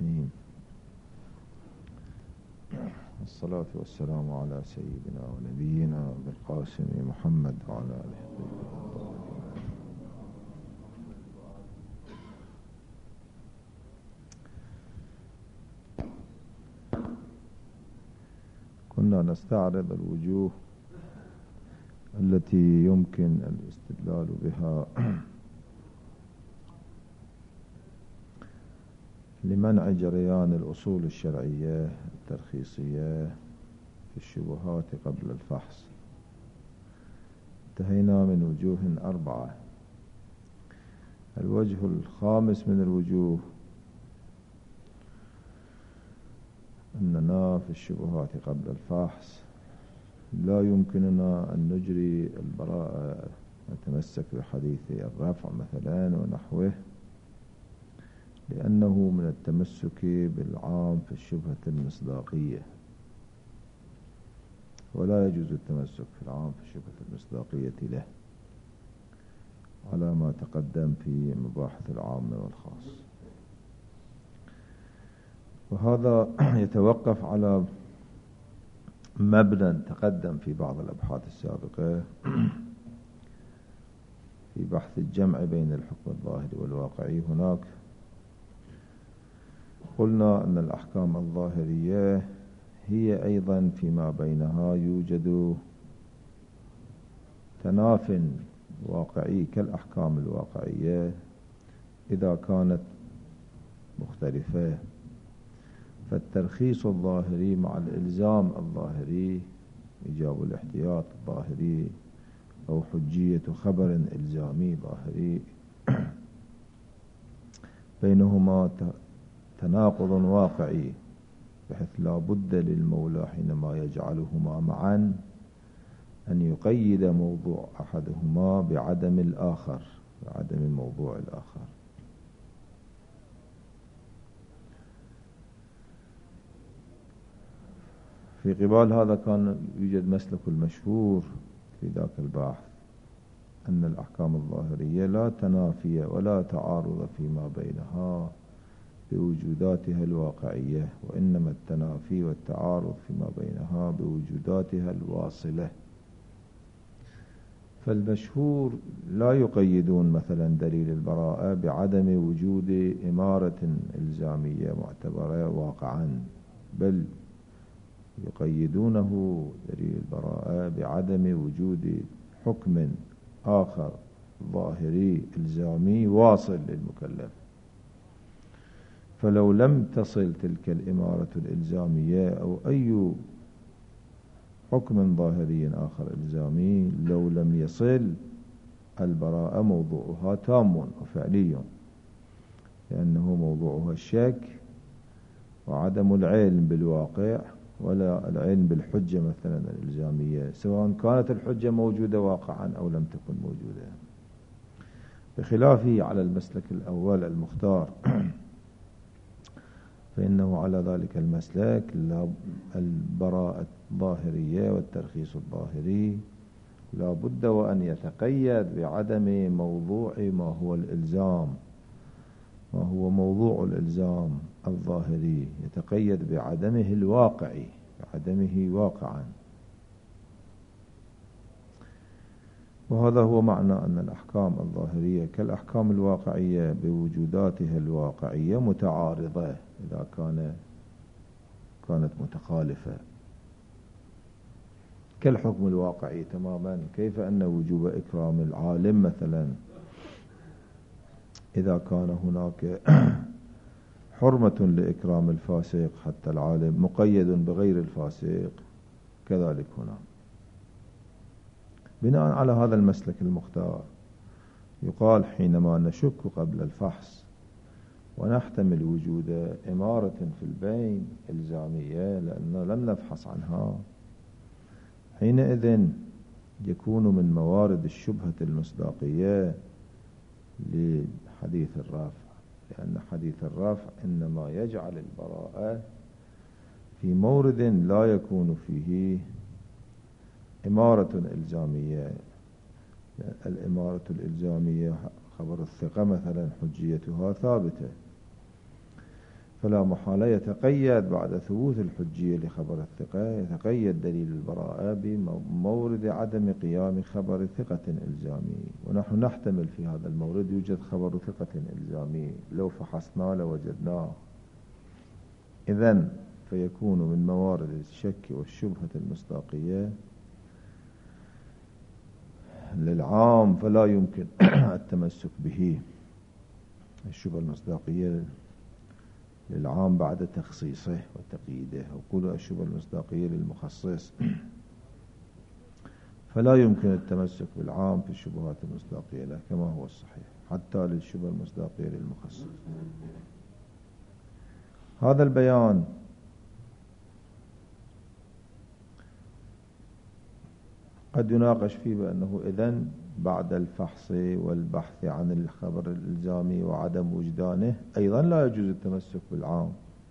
الرحيم. الصلاة والسلام على سيدنا ونبينا بالقاسم محمد وعلى آله الطيبين. كنا نستعرض الوجوه التي يمكن الاستدلال بها لمنع جريان الأصول الشرعية الترخيصية في الشبهات قبل الفحص. انتهينا من وجوه 4. الوجه الخامس من الوجوه أننا في الشبهات قبل الفحص لا يمكننا أن نجري البراءة، نتمسك بحديث الرفع مثلا ونحوه، لأنه من التمسك بالعام في الشبهة المصداقية، ولا يجوز التمسك في العام في الشبهة المصداقية له على ما تقدم في مباحث العام والخاص. وهذا يتوقف على مبنى تقدم في بعض الأبحاث السابقة في بحث الجمع بين الحكم الظاهري والواقعي. هناك قلنا أن الأحكام الظاهرية هي أيضا فيما بينها يوجد تناف واقعي كالأحكام الواقعية إذا كانت مختلفة، فالترخيص الظاهري مع الإلزام الظاهري، إيجاب الاحتياط الظاهري أو حجية خبر إلزامي ظاهري، بينهما تناقض واقعي، بحيث لا بد للمولى حينما يجعلهما معا أن يقيد موضوع أحدهما بعدم الآخر، بعدم موضوع الآخر. في قبال هذا كان يوجد مسلك المشهور في ذاك البحث أن الأحكام الظاهرية لا تنافي ولا تعارض فيما بينها بوجوداتها الواقعية، وإنما التنافي والتعارض فيما بينها بوجوداتها الواصلة. فالمشهور لا يقيدون مثلا دليل البراءة بعدم وجود إمارة إلزامية معتبرة واقعا، بل يقيدونه دليل البراءة بعدم وجود حكم آخر ظاهري إلزامي واصل للمكلف. فلو لم تصل تلك الإمارة الإلزامية أو أي حكم ظاهري آخر إلزامي، لو لم يصل البراءة موضوعها تام وفعلي، لأنه موضوعها الشك وعدم العلم بالواقع ولا العلم بالحجة مثلا الإلزامية، سواء كانت الحجة موجودة واقعا أو لم تكن موجودة، بخلافه على المسلك الأول المختار فإنه على ذلك المسلك البراءة الظاهرية والترخيص الظاهري لا بد وأن يتقيد بعدم موضوع ما هو الإلزام، ما هو موضوع الإلزام الظاهري، يتقيد بعدمه الواقعي، بعدمه واقعا. وهذا هو معنى أن الأحكام الظاهرية كالأحكام الواقعية بوجوداتها الواقعية متعارضة إذا كانت متخالفة، كالحكم الواقعي تماما. كيف أن وجوب إكرام العالم مثلا إذا كان هناك حرمة لإكرام الفاسق حتى العالم مقيد بغير الفاسق، كذلك هنا. بناء على هذا المسلك المختار يقال حينما نشك قبل الفحص ونحتمل وجود إمارة في البين إلزامية لأننا لم نفحص عنها، حينئذ يكون من موارد الشبهة المصداقية لحديث الرافع، لأن حديث الرافع إنما يجعل البراءة في مورد لا يكون فيه إمارة إلزامية. الإمارة الإلزامية خبر الثقة مثلا حجيتها ثابتة، فلا محالة يتقيد بعد ثبوت الحجية لخبر الثقة، يتقيد دليل البراءة بمورد عدم قيام خبر ثقة إلزامي. ونحن نحتمل في هذا المورد يوجد خبر ثقة إلزامي، لو فحصناه لوجدناه. إذن فيكون من موارد الشك والشبهة المصداقية للعام، فلا يمكن التمسك به. الشبهة المصداقية للعام بعد تخصيصه وتقييده، وقولوا الشبهة المصداقية للمخصص، فلا يمكن التمسك بالعام في الشبهات المصداقية له كما هو الصحيح، حتى للشبهة المصداقية للمخصص. هذا البيان قد يناقش فيه بأنه إذن بعد الفحص والبحث عن الخبر الإلزامي وعدم وجدانه أيضا لا يجوز التمسك بالعام،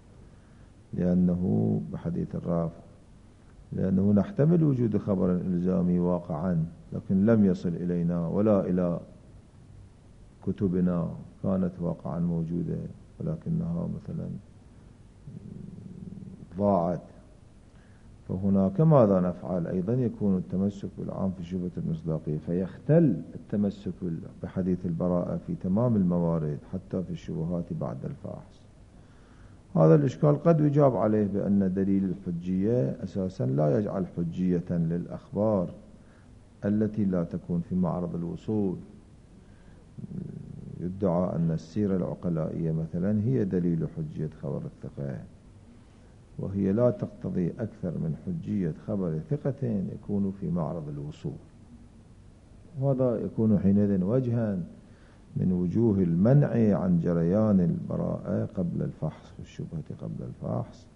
لأنه بحديث الرافع، لأنه نحتمل وجود خبر إلزامي واقعا لكن لم يصل إلينا ولا إلى كتبنا، كانت واقعا موجودة ولكنها مثلا ضاعت. فهناك ماذا نفعل؟ أيضا يكون التمسك بالعام في شبهة المصداقية، فيختل التمسك بحديث البراءة في تمام الموارد حتى في الشبهات بعد الفحص. هذا الإشكال قد يجاب عليه بأن دليل الحجية أساسا لا يجعل حجية للأخبار التي لا تكون في معرض الوصول. يدعى أن السيرة العقلائية مثلا هي دليل حجية خبر الثقة، وهي لا تقتضي أكثر من حجية خبر ثقة يكون في معرض الوصول. وهذا يكون حينئذ وجها من وجوه المنع عن جريان البراءة قبل الفحص، في الشبهة قبل الفحص،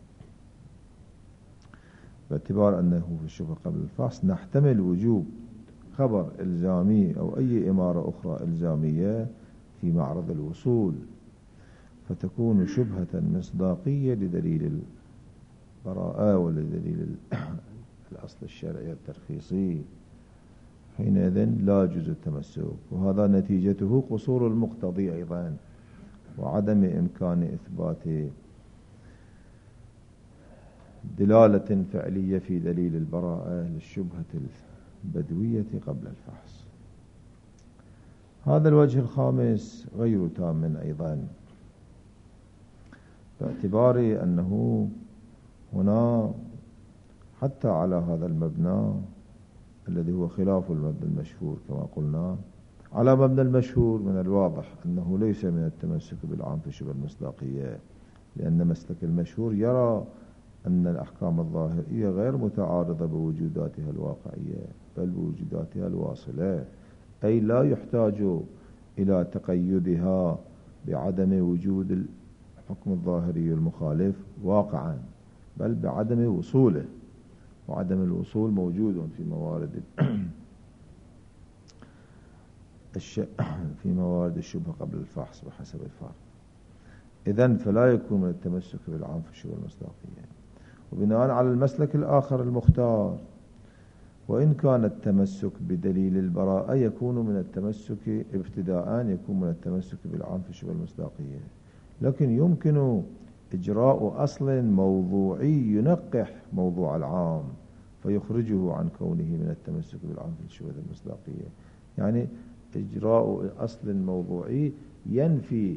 باعتبار أنه في الشبهة قبل الفحص نحتمل وجوب خبر إلزامي أو أي إمارة أخرى إلزامية في معرض الوصول، فتكون شبهة مصداقية لدليل البراءة ولدليل الأصل الشرعي الترخيصي. حينئذ لا يجوز التمسك، وهذا نتيجته قصور المقتضي أيضا، وعدم إمكان إثبات دلالة فعلية في دليل البراءة للشبهة البدوية قبل الفحص. هذا الوجه الخامس غير تام أيضا، باعتبار أنه هنا حتى على هذا المبنى الذي هو خلاف المبنى المشهور كما قلنا، على مبنى المشهور من الواضح أنه ليس من التمسك بالعام في الشبهة المصداقية، لأن مسلك المشهور يرى أن الأحكام الظاهرية غير متعارضة بوجوداتها الواقعية بل بوجوداتها الواصلة، أي لا يحتاج إلى تقيدها بعدم وجود الحكم الظاهري المخالف واقعا بل بعدم وصوله، وعدم الوصول موجود في موارد في موارد الشبهة قبل الفحص بحسب الفارق. إذن فلا يكون من التمسك بالعام في الشبهة المصداقية. وبناء على المسلك الآخر المختار، وإن كان التمسك بدليل البراءة يكون من التمسك ابتداء، يكون من التمسك بالعام في الشبهة المصداقية، لكن يمكن إجراء أصل موضوعي ينقح موضوع العام فيخرجه عن كونه من التمسك بالعام في الشبهة المصداقية. يعني إجراء أصل موضوعي ينفي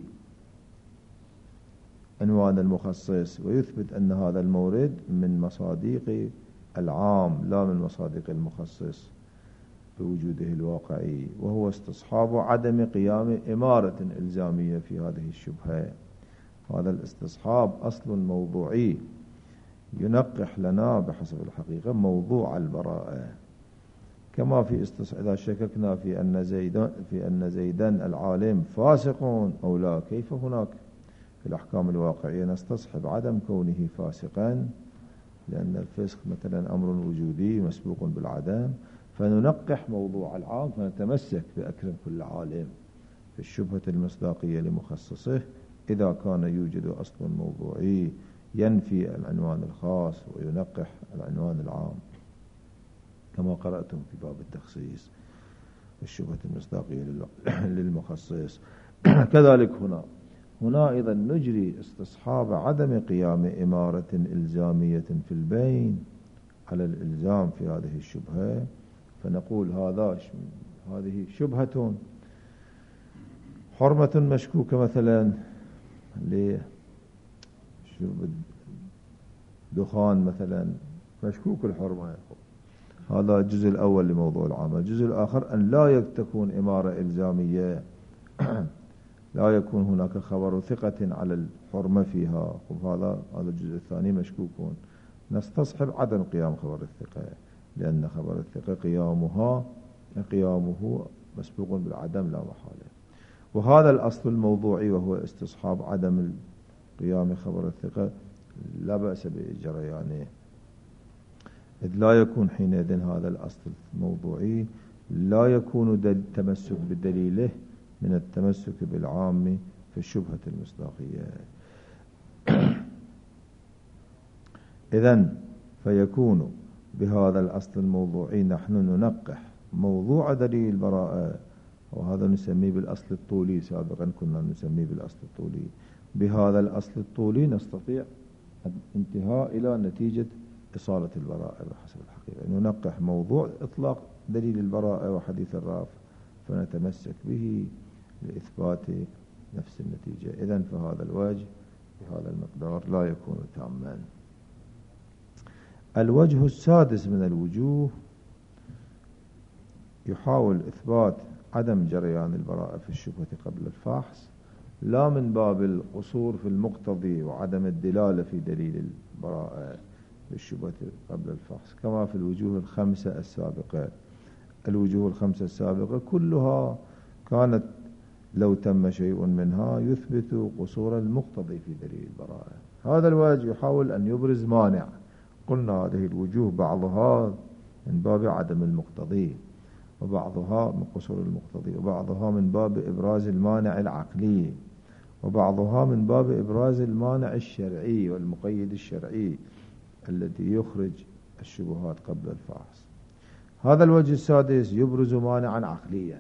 عنوان المخصص ويثبت أن هذا المورد من مصادق العام لا من مصادق المخصص بوجوده الواقعي، وهو استصحاب عدم قيام إمارة إلزامية في هذه الشبهة. هذا الاستصحاب أصل موضوعي ينقح لنا بحسب الحقيقة موضوع البراءة، كما في إذا شككنا في أن زيدا العالم فاسق أو لا، كيف هناك في الأحكام الواقعية نستصحب عدم كونه فاسقا، لأن الفسق مثلا أمر وجودي مسبوق بالعدم، فننقح موضوع العام فنتمسك بأكرم كل عالم في الشبهة المصداقية لمخصصه إذا كان يوجد أصل موضوعي ينفي العنوان الخاص وينقح العنوان العام، كما قرأتم في باب التخصيص الشبهة المصداقية للمخصص. كذلك هنا هنا أيضا نجري استصحاب عدم قيام إمارة إلزامية في البين على الإلزام في هذه الشبهة، فنقول هذه شبهة حرمة مشكوكة مثلا لشرب الدخان مثلا مشكوك الحرمة، هذا الجزء الأول لموضوع العامة. الجزء الآخر أن لا تكون إمارة إلزامية لا يكون هناك خبر ثقة على الحرمة فيها، هذا الجزء الثاني مشكوكون. نستصحب عدم قيام خبر الثقة، لأن خبر الثقة قيامه مسبوق بالعدم لا محالة. وهذا الأصل الموضوعي وهو استصحاب عدم قيام خبر الثقة لا بأس بجريانه، إذ لا يكون حينئذ هذا الأصل الموضوعي لا يكون التمسك بدليله من التمسك بالعام في الشبهة المصداقية. إذن فيكون بهذا الأصل الموضوعي نحن ننقح موضوع دليل البراءة، وهذا نسميه بالأصل الطولي، سابقا كنا نسميه بالأصل الطولي. بهذا الأصل الطولي نستطيع الانتهاء إلى نتيجة إصالة البراءة بحسب الحقيقة. ننقح موضوع إطلاق دليل البراءة وحديث الرافع فنتمسك به لإثبات نفس النتيجة. إذن فهذا الوجه بهذا المقدار لا يكون تاما. الوجه السادس من الوجوه يحاول إثبات عدم جريان البراءة في الشبهة قبل الفحص، لا من باب القصور في المقتضي وعدم الدلالة في دليل البراءة في الشبهة قبل الفحص، كما في الوجوه الخمسة السابقة. الوجوه الخمسة السابقة كلها كانت لو تم شيء منها يثبت قصور المقتضي في دليل البراءة. هذا الوجه يحاول أن يبرز مانع. قلنا هذه الوجوه بعضها من باب عدم المقتضي، وبعضها من قصور المقتضي، وبعضها من باب إبراز المانع العقلي، وبعضها من باب إبراز المانع الشرعي والمقيد الشرعي الذي يخرج الشبهات قبل الفحص. هذا الوجه السادس يبرز مانعا عقليا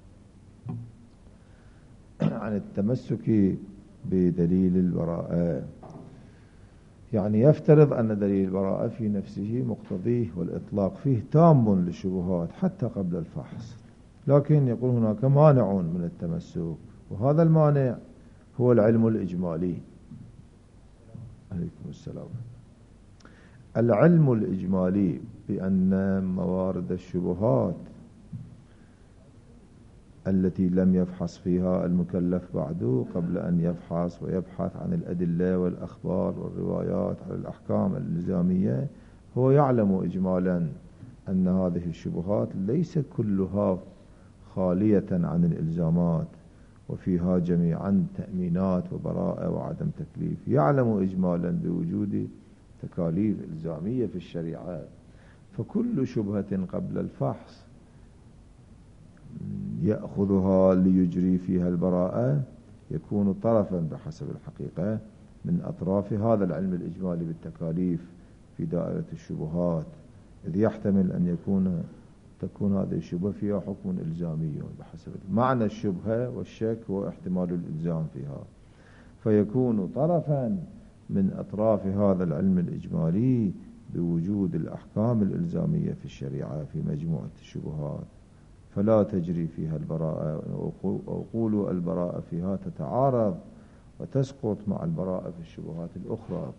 عن التمسك بدليل البراءة، يعني يفترض أن دليل البراءة في نفسه مقتضيه والإطلاق فيه تام للشبهات حتى قبل الفحص، لكن يقول هناك مانع من التمسك، وهذا المانع هو العلم الإجمالي. عليكم السلام. العلم الإجمالي بأن موارد الشبهات التي لم يفحص فيها المكلف بعد قبل أن يفحص ويبحث عن الأدلة والأخبار والروايات على الأحكام الإلزامية، هو يعلم إجمالا أن هذه الشبهات ليس كلها خالية عن الإلزامات، وفيها جميعا تأمينات وبراءة وعدم تكليف. يعلم إجمالا بوجود تكاليف إلزامية في الشريعة، فكل شبهة قبل الفحص يأخذها ليجري فيها البراءة يكون طرفا بحسب الحقيقة من أطراف هذا العلم الإجمالي بالتكاليف في دائرة الشبهات، إذ يحتمل أن تكون هذه الشبهة فيها حكم إلزامي بحسب معنى الشبهة، والشك هو احتمال الإلزام فيها، فيكون طرفا من أطراف هذا العلم الإجمالي بوجود الأحكام الإلزامية في الشريعة في مجموعة الشبهات، فلا تجري فيها البراءة، أو قولوا البراءة فيها تتعارض وتسقط مع البراءة في الشبهات الأخرى.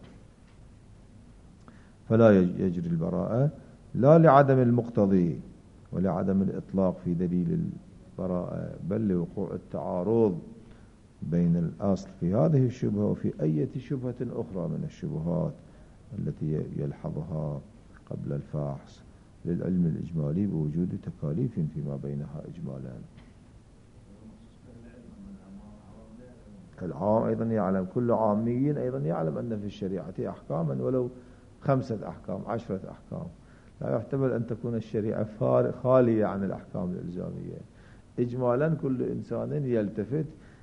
فلا يجري البراءة لا لعدم المقتضي ولعدم الإطلاق في دليل البراءة، بل لوقوع التعارض بين الأصل في هذه الشبهة وفي أي شبهة أخرى من الشبهات التي يلحظها قبل الفحص للعلم الإجمالي بوجود تكاليف فيما بينها إجمالا. العام أيضا يعلم، كل عامي أيضا يعلم أن في الشريعة أحكاما ولو 5 أحكام 10 أحكام، لا يحتمل أن تكون الشريعة خالية عن الأحكام الإلزامية. إجمالا كل إنسان يلتفت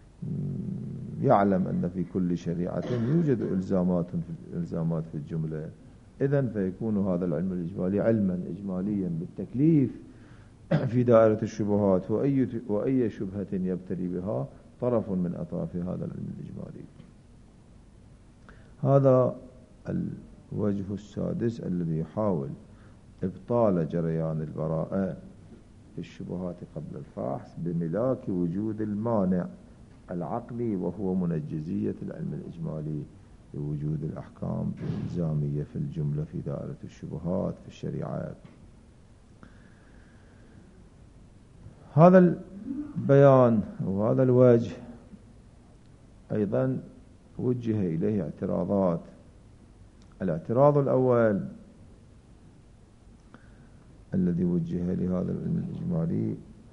يعلم أن في كل شريعة يوجد إلزامات في الجملة. إذن فيكون هذا العلم الإجمالي علما إجماليا بالتكليف في دائرة الشبهات، وأي شبهة يبتلي بها طرف من أطراف هذا العلم الإجمالي. هذا الوجه السادس الذي يحاول إبطال جريان البراءة في الشبهات قبل الفحص بملاك وجود المانع العقلي، وهو منجزية العلم الإجمالي بوجود الأحكام الإلزامية في الجملة في دائرة الشبهات في الشريعة. هذا البيان وهذا الوجه أيضا وجه إليه اعتراضات. الاعتراض الأول الذي وجه لهذا العلم الإجمالي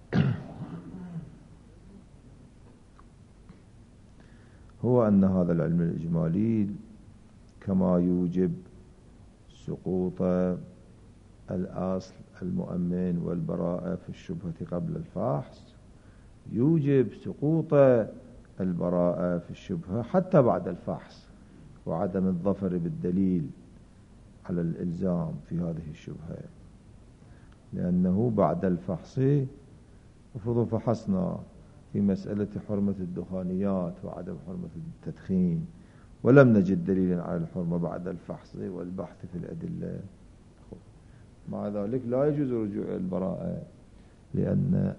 هو أن هذا العلم الإجمالي كما يوجب سقوط الأصل المؤمن والبراءة في الشبهة قبل الفحص، يوجب سقوط البراءة في الشبهة حتى بعد الفحص، وعدم الظفر بالدليل على الإلزام في هذه الشبهة، لأنه بعد الفحص افرضوا فحصنا في مسألة حرمة الدخانيات وعدم حرمة التدخين ولم نجد دليلا على الحرمة بعد الفحص والبحث في الأدلة، مع ذلك لا يجوز رجوع البراءة، لأن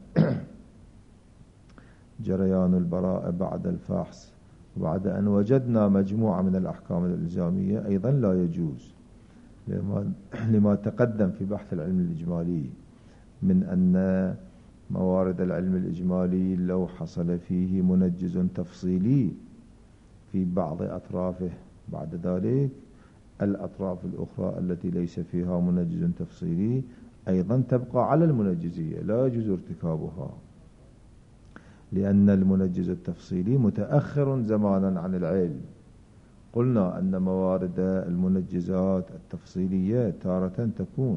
جريان البراءة بعد الفحص وبعد أن وجدنا مجموعة من الأحكام الإلزامية أيضا لا يجوز، لما تقدم في بحث العلم الإجمالي من أن موارد العلم الإجمالي لو حصل فيه منجز تفصيلي في بعض أطرافه، بعد ذلك الأطراف الأخرى التي ليس فيها منجز تفصيلي أيضا تبقى على المنجزية، لا يجوز ارتكابها، لأن المنجز التفصيلي متأخر زمانا عن العلم. قلنا أن موارد المنجزات التفصيلية تارة تكون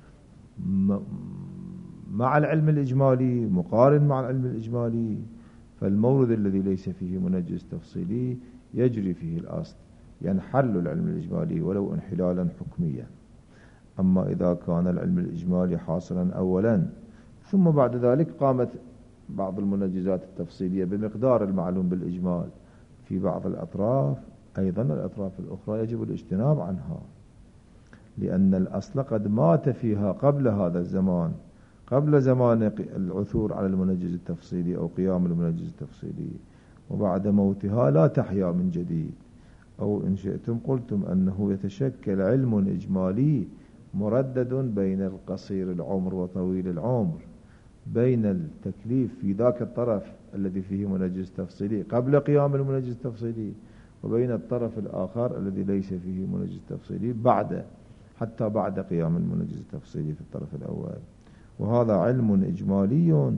مع العلم الإجمالي، مقارن مع العلم الإجمالي، فالمورد الذي ليس فيه منجز تفصيلي يجري فيه الأصل، ينحل العلم الإجمالي ولو انحلالا حكميا. أما إذا كان العلم الإجمالي حاصلا أولا ثم بعد ذلك قامت بعض المنجزات التفصيلية بمقدار المعلوم بالإجمال في بعض الأطراف، أيضا الأطراف الأخرى يجب الاجتناب عنها، لأن الأصل قد مات فيها قبل هذا الزمان، قبل زمان العثور على المنجز التفصيلي أو قيام المنجز التفصيلي، وبعد موتها لا تحيا من جديد. أو إن شئتم قلتم أنه يتشكل علم إجمالي مردد بين القصير العمر وطويل العمر، بين التكليف في ذاك الطرف الذي فيه منجز تفصيلي قبل قيام المنجز التفصيلي، وبين الطرف الآخر الذي ليس فيه منجز تفصيلي حتى بعد قيام المنجز التفصيلي في الطرف الأول. وهذا علم إجمالي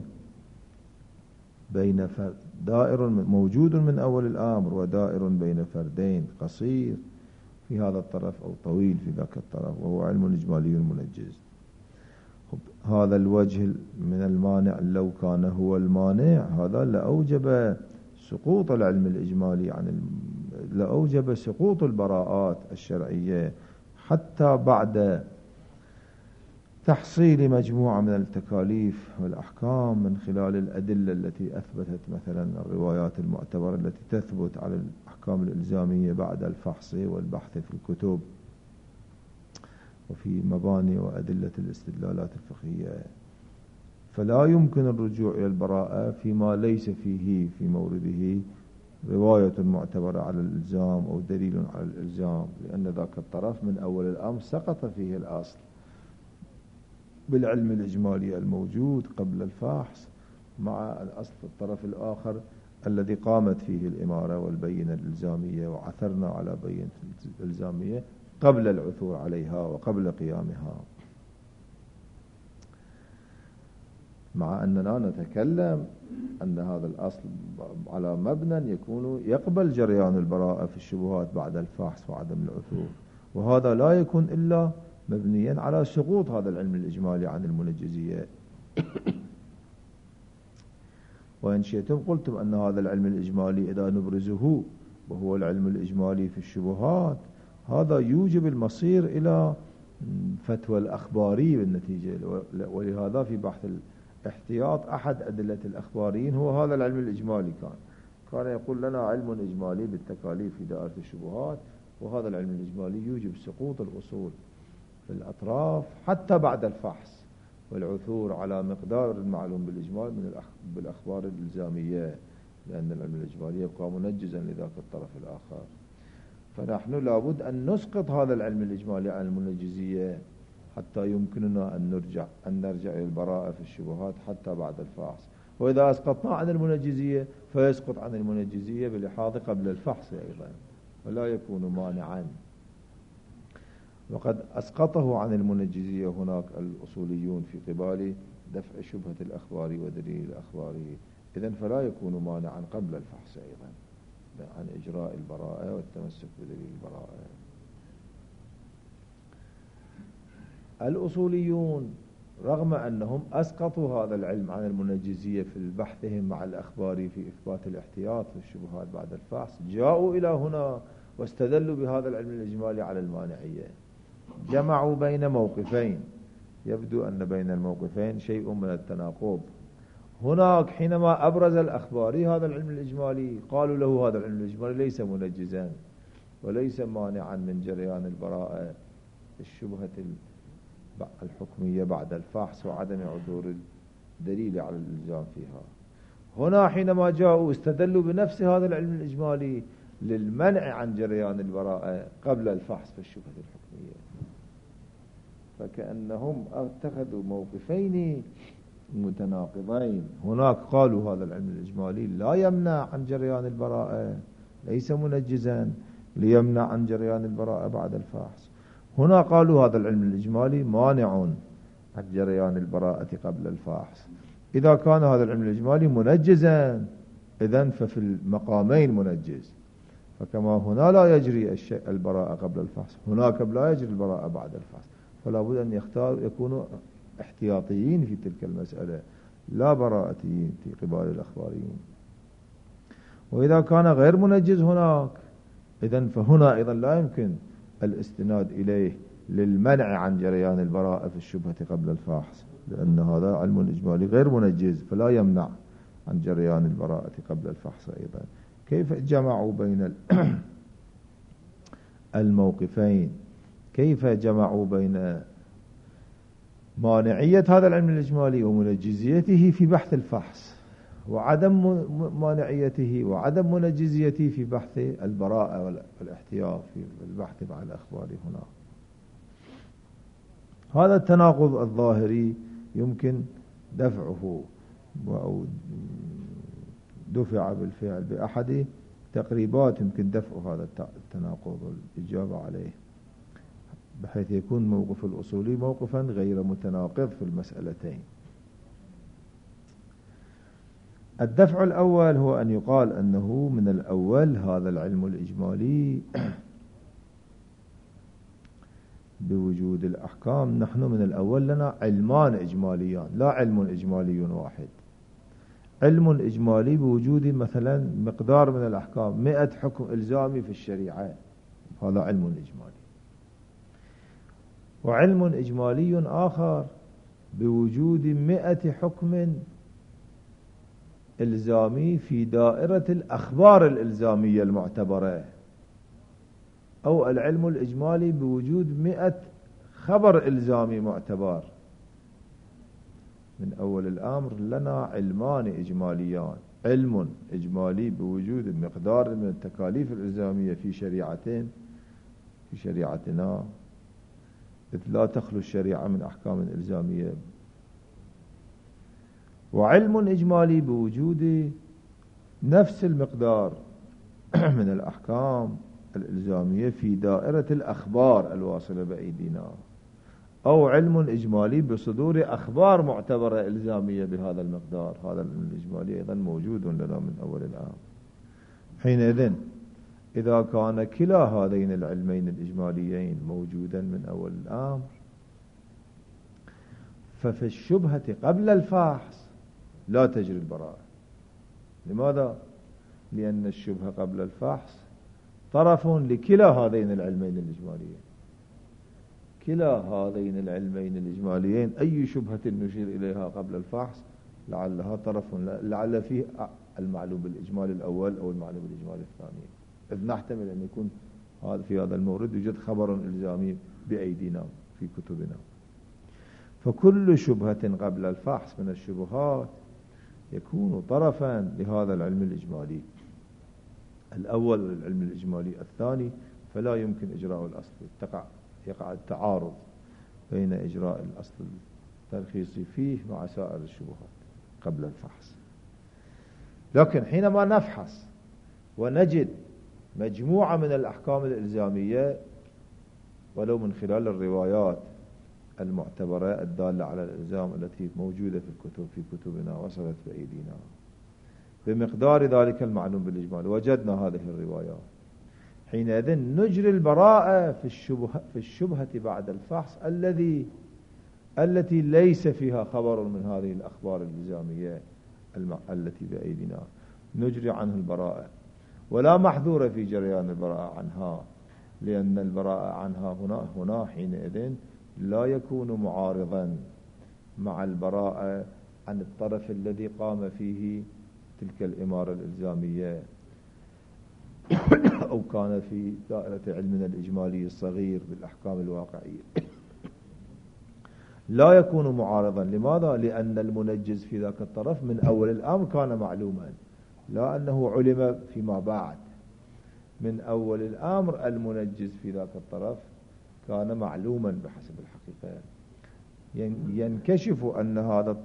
بين دائر موجود من أول الأمر، ودائر بين فردين، قصير في هذا الطرف أو طويل في ذاك الطرف، وهو علم إجمالي منجز. هذا الوجه من المانع لو كان هو المانع، هذا لأوجب سقوط العلم الإجمالي لأوجب سقوط البراءات الشرعية حتى بعد تحصيل مجموعة من التكاليف والأحكام من خلال الأدلة التي أثبتت، مثلا الروايات المعتبرة التي تثبت على الأحكام الإلزامية بعد الفحص والبحث في الكتب وفي مباني وأدلة الاستدلالات الفقهية. فلا يمكن الرجوع إلى البراءة فيما ليس فيه في مورده رواية معتبرة على الإلزام أو دليل على الإلزام، لأن ذاك الطرف من أول الأمر سقط فيه الأصل بالعلم الإجمالي الموجود قبل الفحص، مع الأصل في الطرف الآخر الذي قامت فيه الإمارة والبينة الإلزامية، وعثرنا على بينة الإلزامية قبل العثور عليها وقبل قيامها. مع أننا نتكلم أن هذا الأصل على مبنى يكون يقبل جريان البراءة في الشبهات بعد الفحص وعدم العثور، وهذا لا يكون إلا مبنيا على سقوط هذا العلم الإجمالي عن المنجزية. وإن شئتم قلتم أن هذا العلم الإجمالي إذا نبرزه وهو العلم الإجمالي في الشبهات، هذا يوجب المصير إلى فتوى الأخباري بالنتيجة، ولهذا في بحث الاحتياط أحد أدلة الأخباريين هو هذا العلم الإجمالي كان، كان يقول لنا علم إجمالي بالتكاليف في دائرة الشبهات، وهذا العلم الإجمالي يوجب سقوط الأصول في الأطراف حتى بعد الفحص والعثور على مقدار المعلوم بالإجمال بالأخبار الإلزامية، لأن العلم الإجمالي يبقى منجزا لذاك الطرف الآخر. فنحن لابد أن نسقط هذا العلم الإجمالي عن المنجزية حتى يمكننا أن نرجع إلى البراءة في الشبهات حتى بعد الفحص. وإذا أسقطنا عن المنجزية فيسقط عن المنجزية بالإحاطة قبل الفحص أيضا، ولا يكون مانعا. وقد أسقطه عن المنجزية هناك الأصوليون في قبال دفع شبهة الأخبار ودليل الأخبار، إذن فلا يكون مانعا قبل الفحص أيضا عن إجراء البراءة والتمسك بدليل البراءة. الأصوليون رغم أنهم أسقطوا هذا العلم عن المنجزية في بحثهم مع الأخبار في إثبات الاحتياط في الشبهات بعد الفحص، جاءوا إلى هنا واستدلوا بهذا العلم الإجمالي على المانعية. جمعوا بين موقفين، يبدو أن بين الموقفين شيء من التناقض. هناك حينما أبرز الأخباري هذا العلم الإجمالي قالوا له هذا العلم الإجمالي ليس منجزا وليس مانعا من جريان البراءة الشبهة الحكمية بعد الفحص وعدم عثور الدليل على الإلزام فيها. هنا حينما جاءوا استدلوا بنفس هذا العلم الإجمالي للمنع عن جريان البراءة قبل الفحص في الشبهة الحكمية، فكأنهم اتخذوا موقفين متناقضين. هناك قالوا هذا العلم الإجمالي لا يمنع عن جريان البراءة، ليس منجزا ليمنع عن جريان البراءة بعد الفحص. هنا قالوا هذا العلم الإجمالي مانع عن جريان البراءة قبل الفحص. إذا كان هذا العلم الإجمالي منجزا إذن ففي المقامين منجز، فكما هنا لا يجري البراءة قبل الفحص هناك لا يجري البراءة بعد الفحص، فلا بد أن يكونوا احتياطيين في تلك المسألة لا براءتيين في قبال الأخباريين. وإذا كان غير منجز هناك إذن فهنا أيضا لا يمكن الاستناد إليه للمنع عن جريان البراءة في الشبهة قبل الفحص، لأن هذا علم الإجمالي غير منجز فلا يمنع عن جريان البراءة قبل الفحص أيضا. كيف جمعوا بين الموقفين؟ كيف جمعوا بين مانعية هذا العلم الإجمالي ومنجزيته في بحث الفحص وعدم مانعيته وعدم منجزيته في بحث البراءة والاحتياط في البحث مع الأخبار هنا؟ هذا التناقض الظاهري يمكن دفعه أو دفع بالفعل بأحد تقريبات يمكن دفع هذا التناقض والإجابة عليه، بحيث يكون موقف الأصولي موقفا غير متناقض في المسألتين. الدفع الأول هو أن يقال أنه من الأول هذا العلم الإجمالي بوجود الأحكام، نحن من الأول لنا علمان إجماليان لا علم إجمالي واحد. علم إجمالي بوجود مثلا مقدار من الأحكام 100 حكم إلزامي في الشريعة، هذا علم إجمالي. وعلم إجمالي آخر بوجود 100 حكم إلزامي في دائرة الأخبار الإلزامية المعتبرة، أو العلم الإجمالي بوجود 100 خبر إلزامي معتبر. من أول الأمر لنا علمان إجماليان، علم إجمالي بوجود مقدار من التكاليف الإلزامية في شريعتنا، إذ لا تخلو الشريعة من أحكام إلزامية. وعلم إجمالي بوجود نفس المقدار من الأحكام الإلزامية في دائرة الأخبار الواصلة بأيدينا، أو علم إجمالي بصدور أخبار معتبرة إلزامية بهذا المقدار. هذا العلم الإجمالي أيضا موجود لنا من أول الأمر. حينئذ إذا كان كلا هذين العلمين الإجماليين موجودا من أول الأمر، ففي الشبهة قبل الفحص لا تجري البراءة. لماذا؟ لأن الشبهة قبل الفحص طرف لكلا هذين العلمين الإجماليين. كلا هذين العلمين الإجماليين أي شبهة نشير إليها قبل الفحص لعلها طرف، لعل فيه المعلوم بالإجمال الأول أو المعلوم بالإجمال الثاني، إذ نحتمل أن يكون في هذا المورد يوجد خبر إلزامي بأيدينا في كتبنا. فكل شبهة قبل الفحص من الشبهات يكون طرفا لهذا العلم الإجمالي الأول والعلم الإجمالي الثاني، فلا يمكن إجراء الأصل، يقع التعارض بين إجراء الأصل الترخيصي فيه مع سائر الشبهات قبل الفحص. لكن حينما نفحص ونجد مجموعة من الأحكام الإلزامية ولو من خلال الروايات المعتبرة الدالة على الإلزام التي موجودة في كتبنا وصلت بأيدينا بمقدار ذلك المعلوم بالإجمال، وجدنا هذه الروايات، حينئذ نجري البراءة في الشبهة بعد الفحص التي ليس فيها خبر من هذه الأخبار الإلزامية التي بأيدينا، نجري عنه البراءة، ولا محذور في جريان البراءة عنها، لأن البراءة عنها هنا حينئذ لا يكون معارضا مع البراءة عن الطرف الذي قام فيه تلك الإمارة الإلزامية أو كان في دائرة علمنا الإجمالي الصغير بالأحكام الواقعية. لا يكون معارضا. لماذا؟ لأن المنجز في ذاك الطرف من أول الأمر كان معلوما، لا أنه علم فيما بعد. من أول الأمر المنجز في ذاك الطرف كان معلوما بحسب الحقيقة. ينكشف أن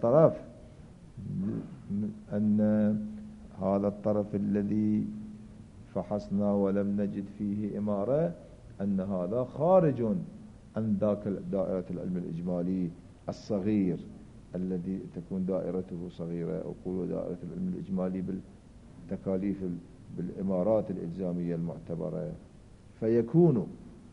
هذا الطرف الذي فحصنا ولم نجد فيه إمارة أن هذا خارج عن ذاك دائرة العلم الإجمالي الصغير الذي تكون دائرته صغيرة، أو قولوا دائرة العلم الإجمالي بالتكاليف بالإمارات الإلزامية المعتبرة، فيكون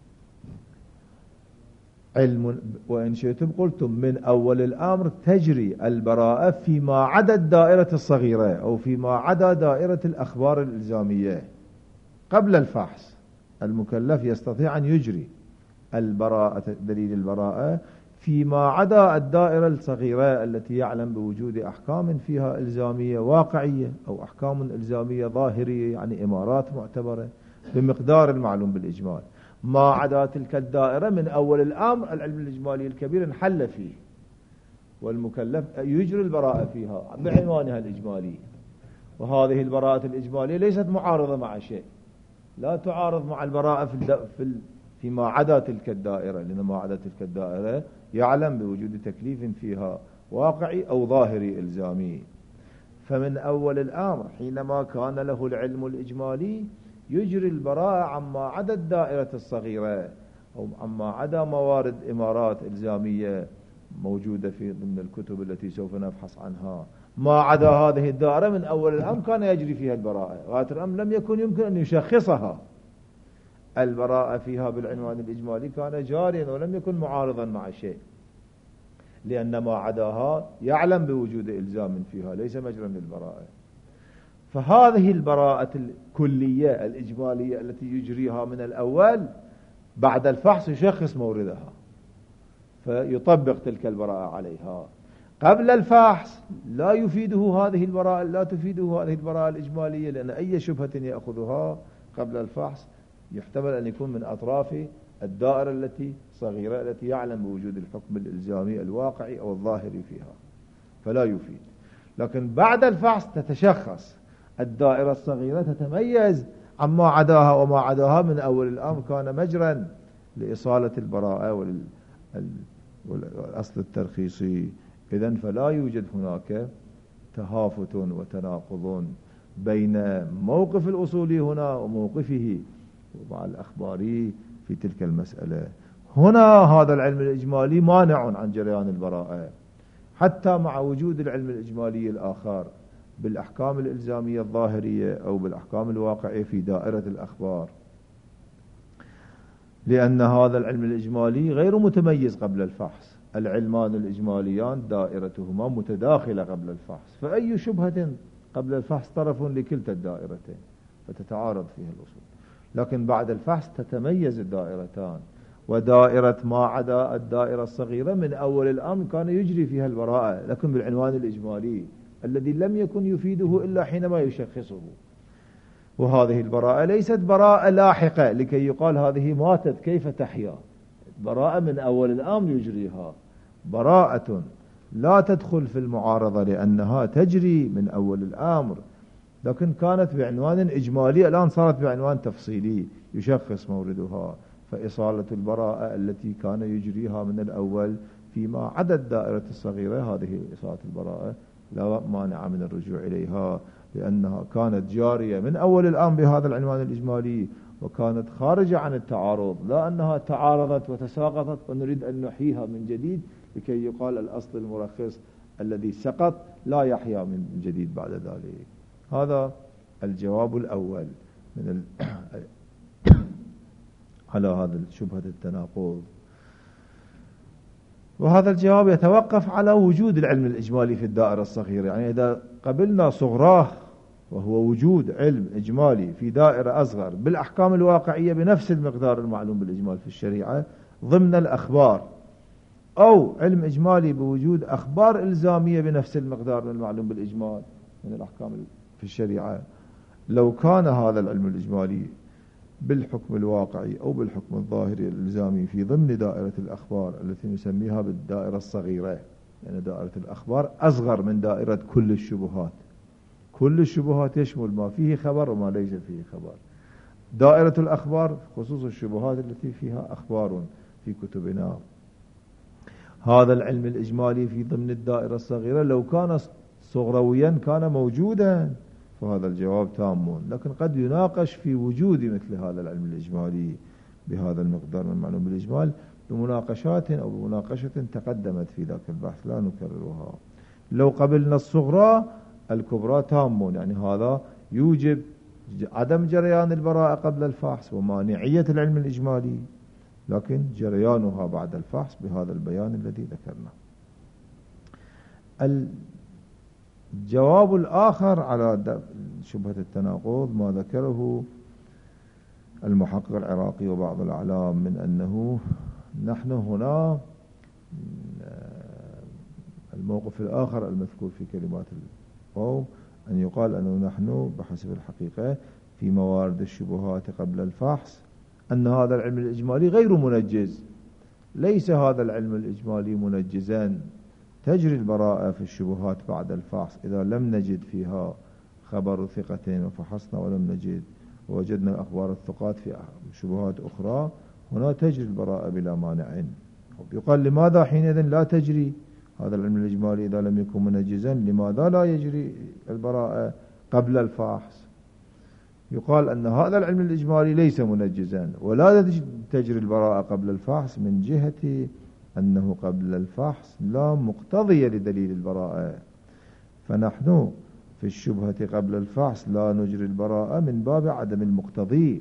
علم. وإن شئتم قلتم من أول الأمر تجري البراءة فيما عدا الدائرة الصغيرة أو فيما عدا دائرة الأخبار الإلزامية. قبل الفحص المكلف يستطيع أن يجري البراءة، دليل البراءة، فيما عدا الدائرة الصغيرة التي يعلم بوجود أحكام فيها إلزامية واقعية أو أحكام إلزامية ظاهرية، يعني إمارات معتبرة بمقدار المعلوم بالإجمال. ما عدا تلك الدائرة من أول الأمر العلم الإجمالي الكبير انحل فيه، والمكلف يجري البراءة فيها بعنوانها الإجمالي. وهذه البراءة الإجمالية ليست معارضة مع شيء، لا تعارض مع البراءة فيما عدا تلك الدائرة، لأن ما عدا تلك الدائرة يعلم بوجود تكليف فيها واقعي أو ظاهري إلزامي. فمن أول الأمر حينما كان له العلم الإجمالي يجري البراءة عما عدا الدائرة الصغيرة أو عما عدا موارد إمارات إلزامية موجودة في ضمن الكتب التي سوف نبحث عنها. ما عدا هذه الدائرة من أول الأمر كان يجري فيها البراءة، غاية الأمر لم يكن يمكن أن يشخصها. البراءة فيها بالعنوان الإجمالي كان جاريا ولم يكن معارضا مع شيء، لأن ما عداها يعلم بوجود إلزام فيها، ليس مجرا للبراءة. فهذه البراءة الكلية الإجمالية التي يجريها من الأول بعد الفحص يشخص موردها فيطبق تلك البراءة عليها. قبل الفحص لا تفيده هذه البراءة الإجمالية، لأن أي شبهة يأخذها قبل الفحص يحتمل أن يكون من أطراف الدائرة التي صغيرة التي يعلم بوجود الحكم الإلزامي الواقعي أو الظاهري فيها، فلا يفيد. لكن بعد الفحص تتشخص الدائرة الصغيرة، تتميز عما عداها، وما عداها من أول الأمر كان مجرا لإصالة البراءة والأصل الترخيصي. إذن فلا يوجد هناك تهافت وتناقض بين موقف الأصولي هنا وموقفه مع الأخباري في تلك المسألة. هنا هذا العلم الإجمالي مانع عن جريان البراءة حتى مع وجود العلم الإجمالي الآخر بالأحكام الإلزامية الظاهرية أو بالأحكام الواقعية في دائرة الأخبار، لأن هذا العلم الإجمالي غير متميز قبل الفحص. العلمان الإجماليان دائرتهما متداخلة قبل الفحص، فأي شبهة قبل الفحص طرف لكلتا الدائرتين فتتعارض فيها الأصول. لكن بعد الفحص تتميز الدائرتان، ودائرة ما عدا الدائرة الصغيرة من أول الأمر كان يجري فيها البراءة، لكن بالعنوان الإجمالي الذي لم يكن يفيده إلا حينما يشخصه. وهذه البراءة ليست براءة لاحقة لكي يقال هذه ماتت كيف تحيا، براءة من أول الأمر يجريها، براءة لا تدخل في المعارضة لأنها تجري من أول الأمر، لكن كانت بعنوان إجمالي، الآن صارت بعنوان تفصيلي يشخص موردها. فإصالة البراءة التي كان يجريها من الأول فيما عدا الدائرة الصغيرة، هذه إصالة البراءة لا مانع من الرجوع إليها، لأنها كانت جارية من أول الأمر بهذا العنوان الإجمالي، وكانت خارجة عن التعارض، لا أنها تعارضت وتساقطت ونريد أن نحييها من جديد لكي يقال الأصل المرخص الذي سقط لا يحيا من جديد بعد ذلك. هذا الجواب الأول من على هذا شبهة التناقض. وهذا الجواب يتوقف على وجود العلم الإجمالي في الدائرة الصغيرة. يعني إذا قبلنا صغراه وهو وجود علم إجمالي في دائرة أصغر بالأحكام الواقعية بنفس المقدار المعلوم بالإجمال في الشريعة ضمن الأخبار، أو علم إجمالي بوجود أخبار إلزامية بنفس المقدار المعلوم بالإجمال من الأحكام في الشريعة، لو كان هذا العلم الإجمالي بالحكم الواقعي أو بالحكم الظاهري الإلزامي في ضمن دائرة الأخبار التي نسميها بالدائرة الصغيرة، يعني دائرة الأخبار أصغر من دائرة كل الشبهات. كل الشبهات يشمل ما فيه خبر وما ليس فيه خبر. دائرة الأخبار خصوص الشبهات التي فيها أخبار في كتبنا. هذا العلم الإجمالي في ضمن الدائرة الصغيرة لو كان صغرويا كان موجودا فهذا الجواب تام، لكن قد يناقش في وجود مثل هذا العلم الإجمالي بهذا المقدار من المعلوم بالإجمال بمناقشات أو بمناقشة تقدمت في ذاك البحث لا نكررها. لو قبلنا الصغرى الكبرى تام، يعني هذا يوجب عدم جريان البراءة قبل الفحص ومانعية العلم الإجمالي، لكن جريانها بعد الفحص بهذا البيان الذي ذكرنا. الجواب الآخر على شبهة التناقض ما ذكره المحقق العراقي وبعض الأعلام من أنه نحن هنا الموقف الآخر المذكور في كلمات القوم أن يقال أنه نحن بحسب الحقيقة في موارد الشبهات قبل الفحص أن هذا العلم الإجمالي غير منجز. ليس هذا العلم الإجمالي منجزا، تجري البراءة في الشبهات بعد الفحص إذا لم نجد فيها خبر ثقتين وفحصنا ولم نجد ووجدنا أخبار الثقات في شبهات أخرى، هنا تجري البراءة بلا مانع. يقال لماذا حينئذ لا تجري هذا العلم الإجمالي إذا لم يكن منجزا؟ لماذا لا يجري البراءة قبل الفحص؟ يقال أن هذا العلم الإجمالي ليس منجزا ولا تجري البراءة قبل الفحص من جهة أنه قبل الفحص لا مقتضي لدليل البراءة، فنحن في الشبهة قبل الفحص لا نجري البراءة من باب عدم المقتضي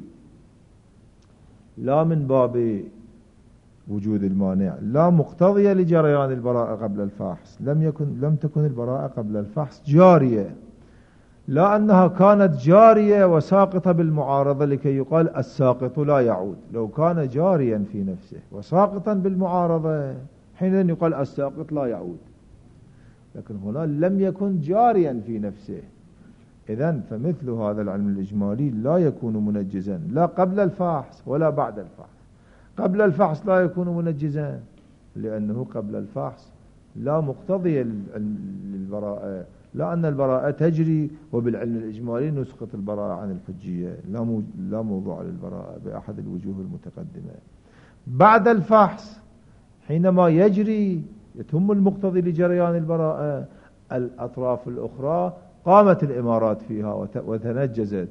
لا من باب وجود المانع. لا مقتضي لجريان البراءة قبل الفحص، لم تكن البراءة قبل الفحص جارية، لا أنها كانت جارية وساقطة بالمعارضة لكي يقال الساقط لا يعود. لو كان جاريا في نفسه وساقطا بالمعارضة حينئذ يقال الساقط لا يعود، لكن هنا لم يكن جاريا في نفسه. إذن فمثل هذا العلم الإجمالي لا يكون منجزا لا قبل الفحص ولا بعد الفحص. قبل الفحص لا يكون منجزا لأنه قبل الفحص لا مقتضي للبراءة، لا أن البراءة تجري وبالعلم الإجمالي نسقط البراءة عن الحجية، لا موضوع للبراءة بأحد الوجوه المتقدمة. بعد الفحص حينما يتم المقتضي لجريان البراءة الأطراف الأخرى قامت الإمارات فيها وتنجزت،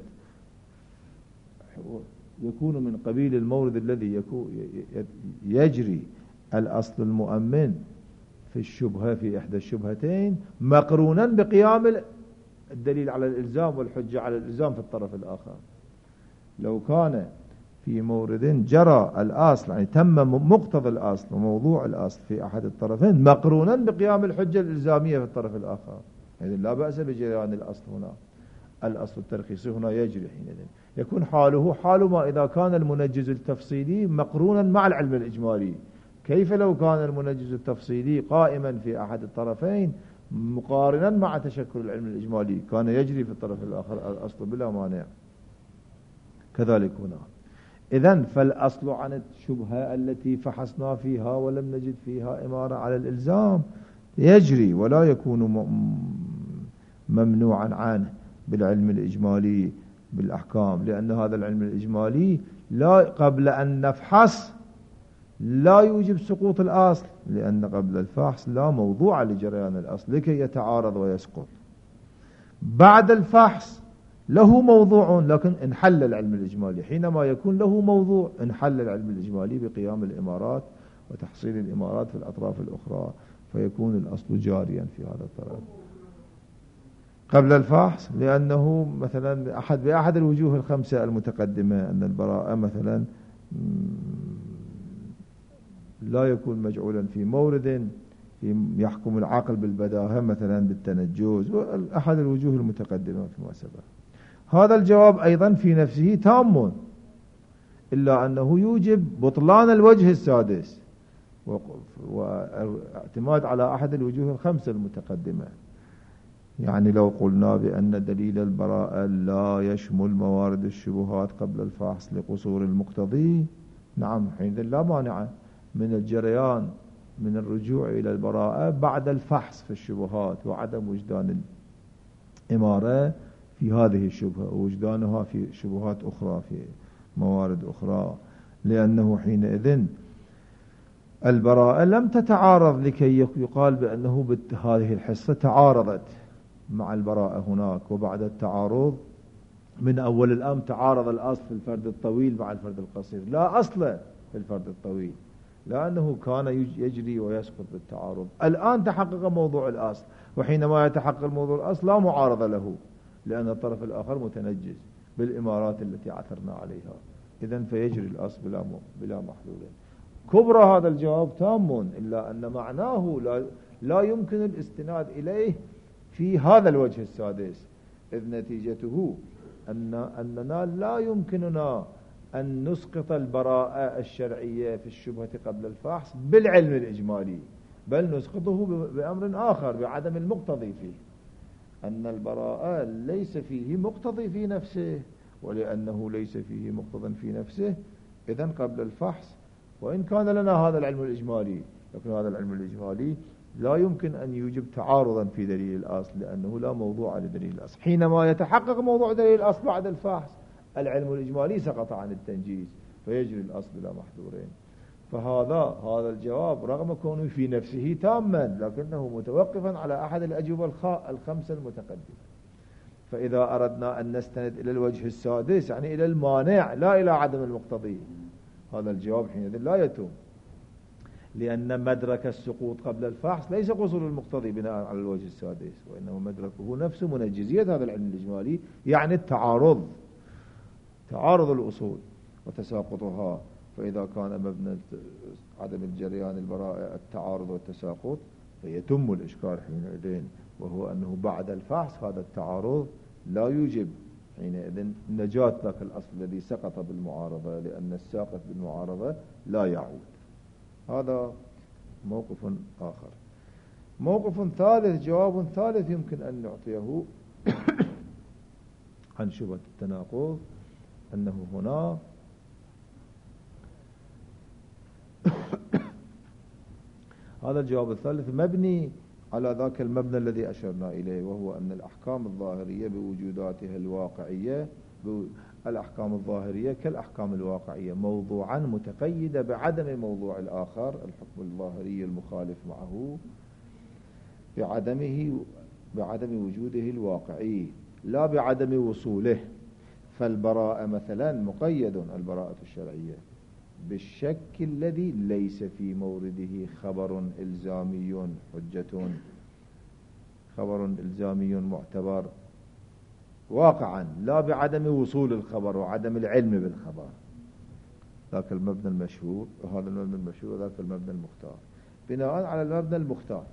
يكون من قبيل المورد الذي يجري الأصل المؤمن في الشبهة في إحدى الشبهتين مقرونا بقيام الدليل على الإلزام والحجة على الإلزام في الطرف الآخر. لو كان في مورد جرى الأصل يعني تم مقتضى الأصل وموضوع الأصل في أحد الطرفين مقرونا بقيام الحجة الإلزامية في الطرف الآخر، يعني لا بأس بجريان الأصل هنا. الأصل الترخيصي هنا يجري حينئذ يكون حاله حال ما إذا كان المنجز التفصيلي مقرونا مع العلم الإجمالي. كيف لو كان المنجز التفصيلي قائما في أحد الطرفين مقارنا مع تشكل العلم الإجمالي كان يجري في الطرف الآخر الأصل بلا مانع. كذلك هنا. إذن فالأصل عن الشبهة التي فحصنا فيها ولم نجد فيها إمارة على الإلزام يجري ولا يكون ممنوعا عنه بالعلم الإجمالي بالأحكام، لأن هذا العلم الإجمالي لا قبل أن نفحص لا يوجب سقوط الأصل، لأن قبل الفحص لا موضوع لجريان الأصل لكي يتعارض ويسقط. بعد الفحص له موضوع لكن انحل العلم الإجمالي. حينما يكون له موضوع انحل العلم الإجمالي بقيام الإمارات وتحصيل الإمارات في الأطراف الأخرى، فيكون الأصل جاريا في هذا الطرف. قبل الفحص لأنه مثلا بأحد الوجوه الخمسة المتقدمة أن البراءة مثلا لا يكون مجعولا في مورد يحكم العقل بالبداهة مثلا بالتنجز، أحد الوجوه المتقدمة فيما سبق. هذا الجواب أيضا في نفسه تام، إلا أنه يوجب بطلان الوجه السادس واعتماد على أحد الوجوه الخمسة المتقدمة. يعني لو قلنا بأن دليل البراءة لا يشمل موارد الشبهات قبل الفحص لقصور المقتضي، نعم حينئذ لا مانع من الجريان من الرجوع إلى البراءة بعد الفحص في الشبهات وعدم وجدان الإمارة في هذه الشبهة ووجدانها في شبهات أخرى في موارد أخرى، لأنه حينئذ البراءة لم تتعارض لكي يقال بأنه هذه الحصة تعارضت مع البراءة هناك. وبعد التعارض من أول الأمر تعارض الأصل في الفرد الطويل مع الفرد القصير، لا أصل في الفرد الطويل لأنه كان يجري ويسقط بالتعارض. الآن تحقق موضوع الأصل، وحينما يتحقق موضوع الأصل لا معارضة له لأن الطرف الآخر متنجز بالإمارات التي عثرنا عليها. إذن فيجري الأصل بلا محلول. كبرى هذا الجواب تام، إلا أن معناه لا يمكن الاستناد إليه في هذا الوجه السادس، إذ نتيجته أننا لا يمكننا أن نسقط البراءة الشرعية في الشبهة قبل الفحص بالعلم الإجمالي، بل نسقطه بأمر آخر بعدم المقتضي فيه، أن البراءة ليس فيه مقتضي في نفسه، ولأنه ليس فيه مقتضى في نفسه إذن قبل الفحص وإن كان لنا هذا العلم الإجمالي، لكن هذا العلم الإجمالي لا يمكن أن يوجب تعارضا في دليل الأصل لأنه لا موضوع لدليل الأصل. حينما يتحقق موضوع دليل الأصل بعد الفحص العلم الإجمالي سقط عن التنجيز فيجري الأصل بلا محذورين. فهذا الجواب رغم كونه في نفسه تاما لكنه متوقفا على أحد الأجوبة الخمسة المتقدمة. فإذا أردنا أن نستند إلى الوجه السادس يعني إلى المانع لا إلى عدم المقتضي، هذا الجواب حينئذ لا يتم، لأن مدرك السقوط قبل الفحص ليس قصور المقتضي بناء على الوجه السادس، وإنما مدركه نفسه منجزية هذا العلم الإجمالي، يعني تعارض الأصول وتساقطها. فإذا كان مبنى عدم الجريان البراءة التعارض والتساقط فيتم الإشكال حينئذ، وهو أنه بعد الفحص هذا التعارض لا يوجب حينئذ نجاة ذاك الأصل الذي سقط بالمعارضة، لأن الساقط بالمعارضة لا يعود. هذا موقف آخر. موقف ثالث، جواب ثالث يمكن أن نعطيه عن شبهة التناقض، أنه هنا هذا الجواب الثالث مبني على ذاك المبنى الذي أشرنا إليه، وهو أن الأحكام الظاهرية بوجوداتها الواقعية الأحكام الظاهرية كالأحكام الواقعية موضوعا متقيدة بعدم موضوع الآخر الحكم الظاهري المخالف معه بعدم وجوده الواقعي لا بعدم وصوله. فالبراءة مثلا مقيد البراءة الشرعية بالشك الذي ليس في مورده خبر إلزامي حجة، خبر إلزامي معتبر واقعا، لا بعدم وصول الخبر وعدم العلم بالخبر. ذاك المبنى المشهور وهذا المبنى المشهور وذاك المبنى المختار. بناء على المبنى المختار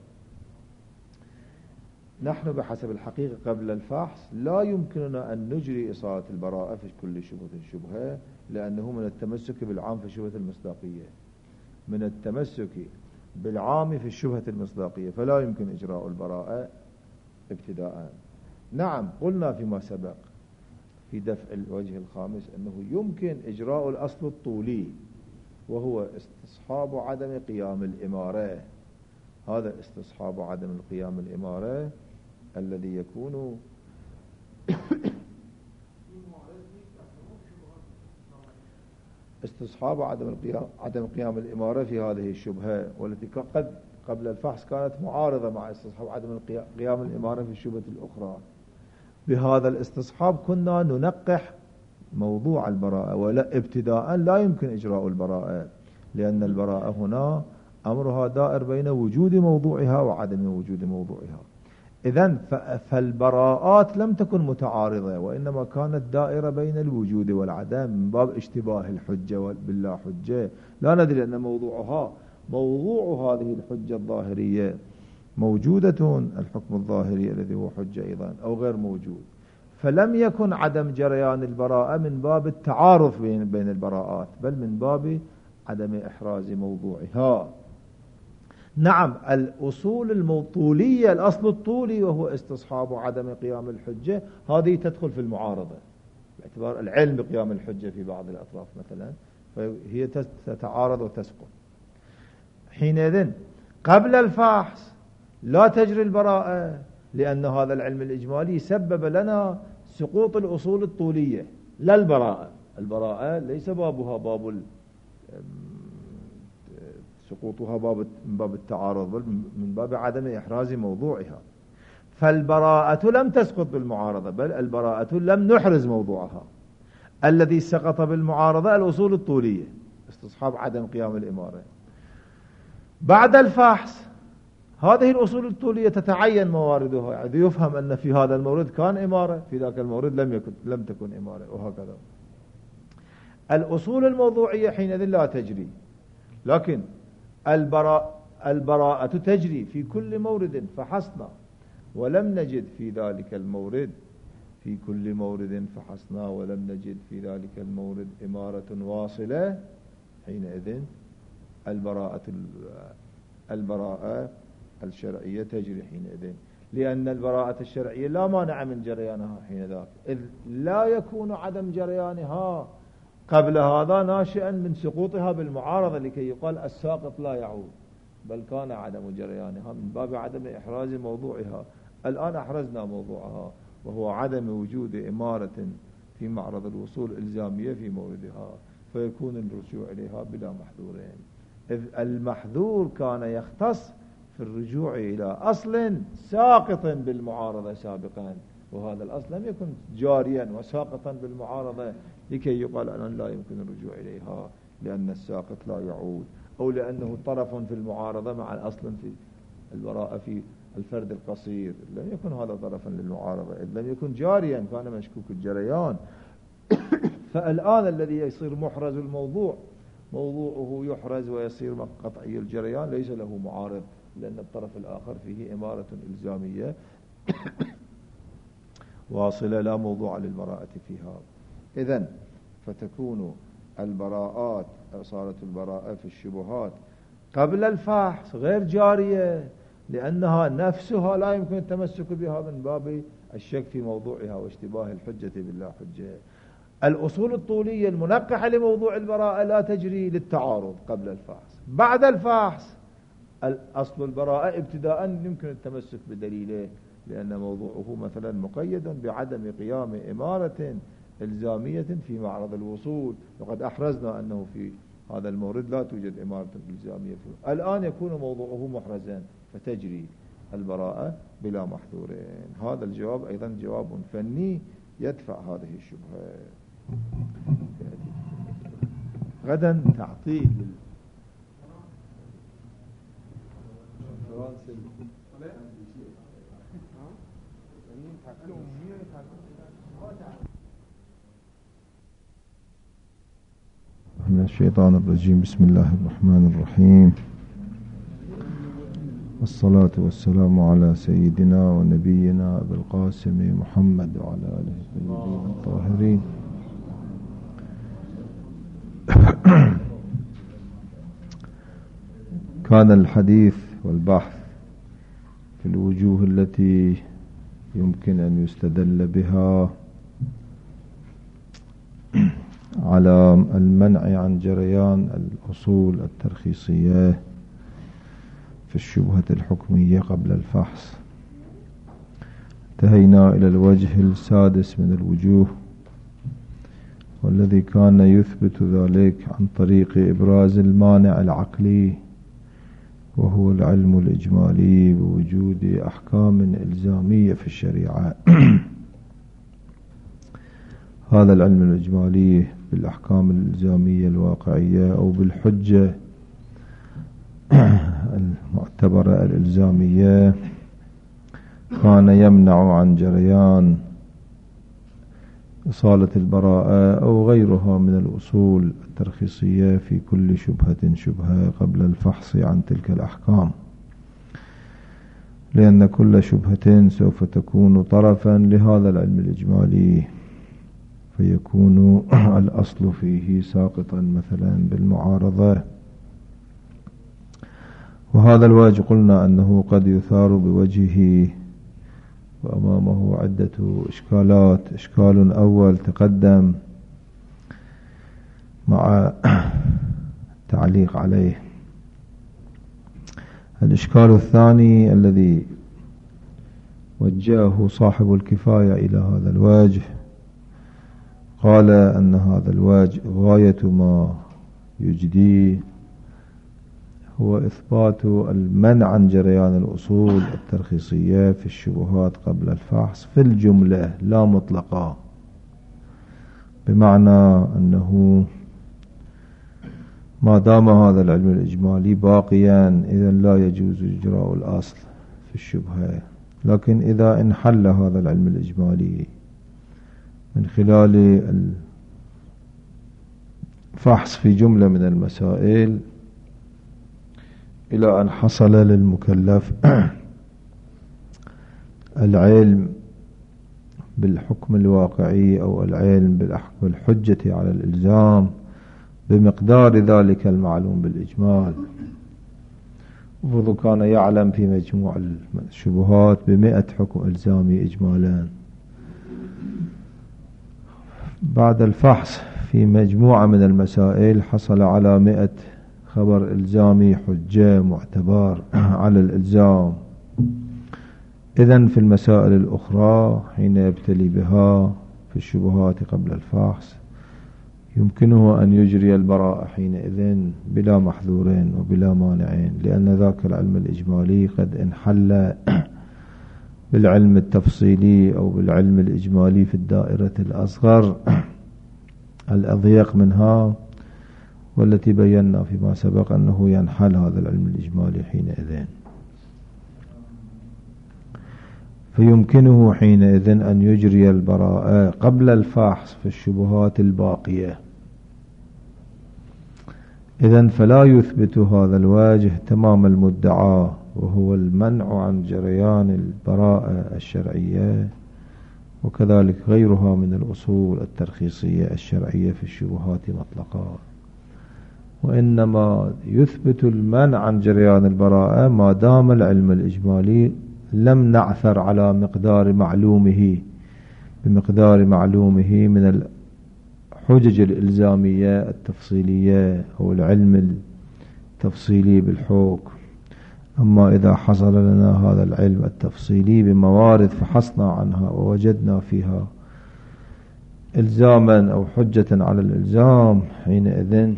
نحن بحسب الحقيقة قبل الفحص لا يمكننا أن نجري إصالة البراءة في كل شبهة، لأنه من التمسك بالعام في شبهة المصداقية، من التمسك بالعام في الشبهة المصداقية، فلا يمكن إجراء البراءة ابتداء. نعم، قلنا فيما سبق في دفع الوجه الخامس أنه يمكن إجراء الأصل الطولي، وهو استصحاب عدم قيام الإمارة. هذا استصحاب عدم قيام الإمارة الذي يكون استصحاب عدم قيام الإمارة في هذه الشبهة، والتي قد قبل الفحص كانت معارضة مع استصحاب عدم قيام الإمارة في الشبهة الأخرى. بهذا الاستصحاب كنا ننقح موضوع البراءة، ولا ابتداء لا يمكن إجراء البراءة، لأن البراءة هنا أمرها دائر بين وجود موضوعها وعدم وجود موضوعها. إذن فالبراءات لم تكن متعارضة، وإنما كانت دائرة بين الوجود والعدم من باب اشتباه الحجة باللا حجة. لا ندري أن موضوع هذه الحجة الظاهرية موجودة، الحكم الظاهري الذي هو حجة أيضا، أو غير موجود. فلم يكن عدم جريان البراءة من باب التعارض بين البراءات، بل من باب عدم إحراز موضوعها. نعم، الأصول الطولية، الأصل الطولي وهو استصحاب عدم قيام الحجة، هذه تدخل في المعارضة باعتبار العلم بقيام الحجة في بعض الأطراف مثلا، فهي تتعارض وتسقط. حينئذ قبل الفحص لا تجري البراءة، لأن هذا العلم الإجمالي سبب لنا سقوط الأصول الطولية، لا البراءة. البراءة ليس بابها باب سقوطها من باب التعارض، بل من باب عدم إحراز موضوعها. فالبراءة لم تسقط بالمعارضة، بل البراءة لم نحرز موضوعها. الذي سقط بالمعارضة الأصول الطولية، استصحاب عدم قيام الإمارة. بعد الفحص هذه الأصول الطولية تتعين مواردها، يعني يفهم أن في هذا المورد كان إمارة، في ذاك المورد لم تكن إمارة، وهكذا. الأصول الموضوعية حينئذ لا تجري، لكن البراءة تجري في كل مورد فحصنا ولم نجد في ذلك المورد، في كل مورد فحصنا ولم نجد في ذلك المورد إمارة واصلة. حينئذ البراءة الشرعية تجري حينئذ، لأن البراءة الشرعية لا مانع من جريانها حينذاك، إذ لا يكون عدم جريانها قبل هذا ناشئا من سقوطها بالمعارضة، لكي يقال الساقط لا يعود، بل كان عدم جريانها من باب عدم إحراز موضوعها. الآن أحرزنا موضوعها، وهو عدم وجود إمارة في معرض الوصول إلزامية في موردها، فيكون الرجوع إليها بلا محذورين، إذ المحذور كان يختص في الرجوع إلى أصل ساقط بالمعارضة سابقا، وهذا الأصل لم يكن جاريا وساقطا بالمعارضة، لكي يقال أن لا يمكن الرجوع إليها لأن الساقط لا يعود، أو لأنه طرف في المعارضة مع الأصل في البراءة في الفرد القصير. لم يكن هذا طرفا للمعارضة، إذ لم يكن جاريا، كان مشكوك الجريان. فالآن الذي يصير محرز الموضوع، موضوعه يحرز ويصير قطعي الجريان، ليس له معارض، لأن الطرف الآخر فيه إمارة إلزامية واصلة لا موضوع للبراءة فيها. إذن فتكون البراءات، صارت البراءة في الشبهات قبل الفحص غير جارية، لأنها نفسها لا يمكن التمسك بها من باب الشك في موضوعها واشتباه الحجة باللا حجة. الأصول الطولية المنقحة لموضوع البراءة لا تجري للتعارض قبل الفحص. بعد الفحص الأصل البراءة ابتداء يمكن التمسك بدليله، لأن موضوعه مثلا مقيد بعدم قيام إمارة إلزامية في معرض الوصول، وقد أحرزنا أنه في هذا المورد لا توجد إمارة إلزامية فيه. الآن يكون موضوعه محرزا، فتجري البراءة بلا محذورين. هذا الجواب أيضا جواب فني يدفع هذه الشبهة. غدا تعطيل من الشيطان الرجيم. بسم الله الرحمن الرحيم، والصلاة والسلام على سيدنا ونبينا أبي القاسم محمد وعلى آله الطيبين الطاهرين. كان الحديث والبحث في الوجوه التي يمكن أن يستدل بها على المنع عن جريان الأصول الترخيصية في الشبهة الحكمية قبل الفحص، انتهينا إلى الوجه السادس من الوجوه، والذي كان يثبت ذلك عن طريق إبراز المانع العقلي، وهو العلم الإجمالي بوجود أحكام إلزامية في الشريعة. هذا العلم الإجمالي بالأحكام الإلزامية الواقعية أو بالحجة المعتبرة الإلزامية كان يمنع عن جريان إصالة البراءة أو غيرها من الأصول الترخيصية في كل شبهة قبل الفحص عن تلك الأحكام، لأن كل شبهة سوف تكون طرفا لهذا العلم الإجمالي، فيكون الأصل فيه ساقطا مثلا بالمعارضة. وهذا الوجه قلنا أنه قد يثار بوجهه وأمامه عدة إشكالات. إشكال أول تقدم مع تعليق عليه. الإشكال الثاني الذي وجهه صاحب الكفاية إلى هذا الوجه، قال أن هذا الوجه غاية ما يجديه هو إثبات المنع عن جريان الأصول الترخيصية في الشبهات قبل الفحص في الجملة لا مطلقة، بمعنى أنه ما دام هذا العلم الإجمالي باقيا إذا لا يجوز إجراء الأصل في الشبهة، لكن إذا انحل هذا العلم الإجمالي من خلال الفحص في جملة من المسائل إلى أن حصل للمكلف العلم بالحكم الواقعي أو العلم بالحجة على الإلزام بمقدار ذلك المعلوم بالإجمال. وفضل كان يعلم في مجموع الشبهات ب100 حكم إلزامي إجمالا، بعد الفحص في مجموعة من المسائل حصل على 100 خبر إلزامي حجة معتبر على الإلزام. إذن في المسائل الأخرى حين يبتلي بها في الشبهات قبل الفحص يمكنه أن يجري البراءة حينئذ بلا محذورين وبلا مانعين، لأن ذاك العلم الإجمالي قد انحل بالعلم التفصيلي أو بالعلم الإجمالي في الدائرة الأصغر الأضيق منها، والتي بينا فيما سبق أنه ينحل هذا العلم الإجمالي حينئذ، فيمكنه حينئذ أن يجري البراءة قبل الفحص في الشبهات الباقية. إذن فلا يثبت هذا الواجه تمام المدعى، وهو المنع عن جريان البراءة الشرعية وكذلك غيرها من الأصول الترخيصية الشرعية في الشبهات مطلقا، وإنما يثبت المنع عن جريان البراءة ما دام العلم الإجمالي لم نعثر على بمقدار معلومه من الحجج الإلزامية التفصيلية أو العلم التفصيلي بالحكم. أما إذا حصل لنا هذا العلم التفصيلي بموارد فحصنا عنها ووجدنا فيها إلزاما أو حجة على الإلزام، حينئذ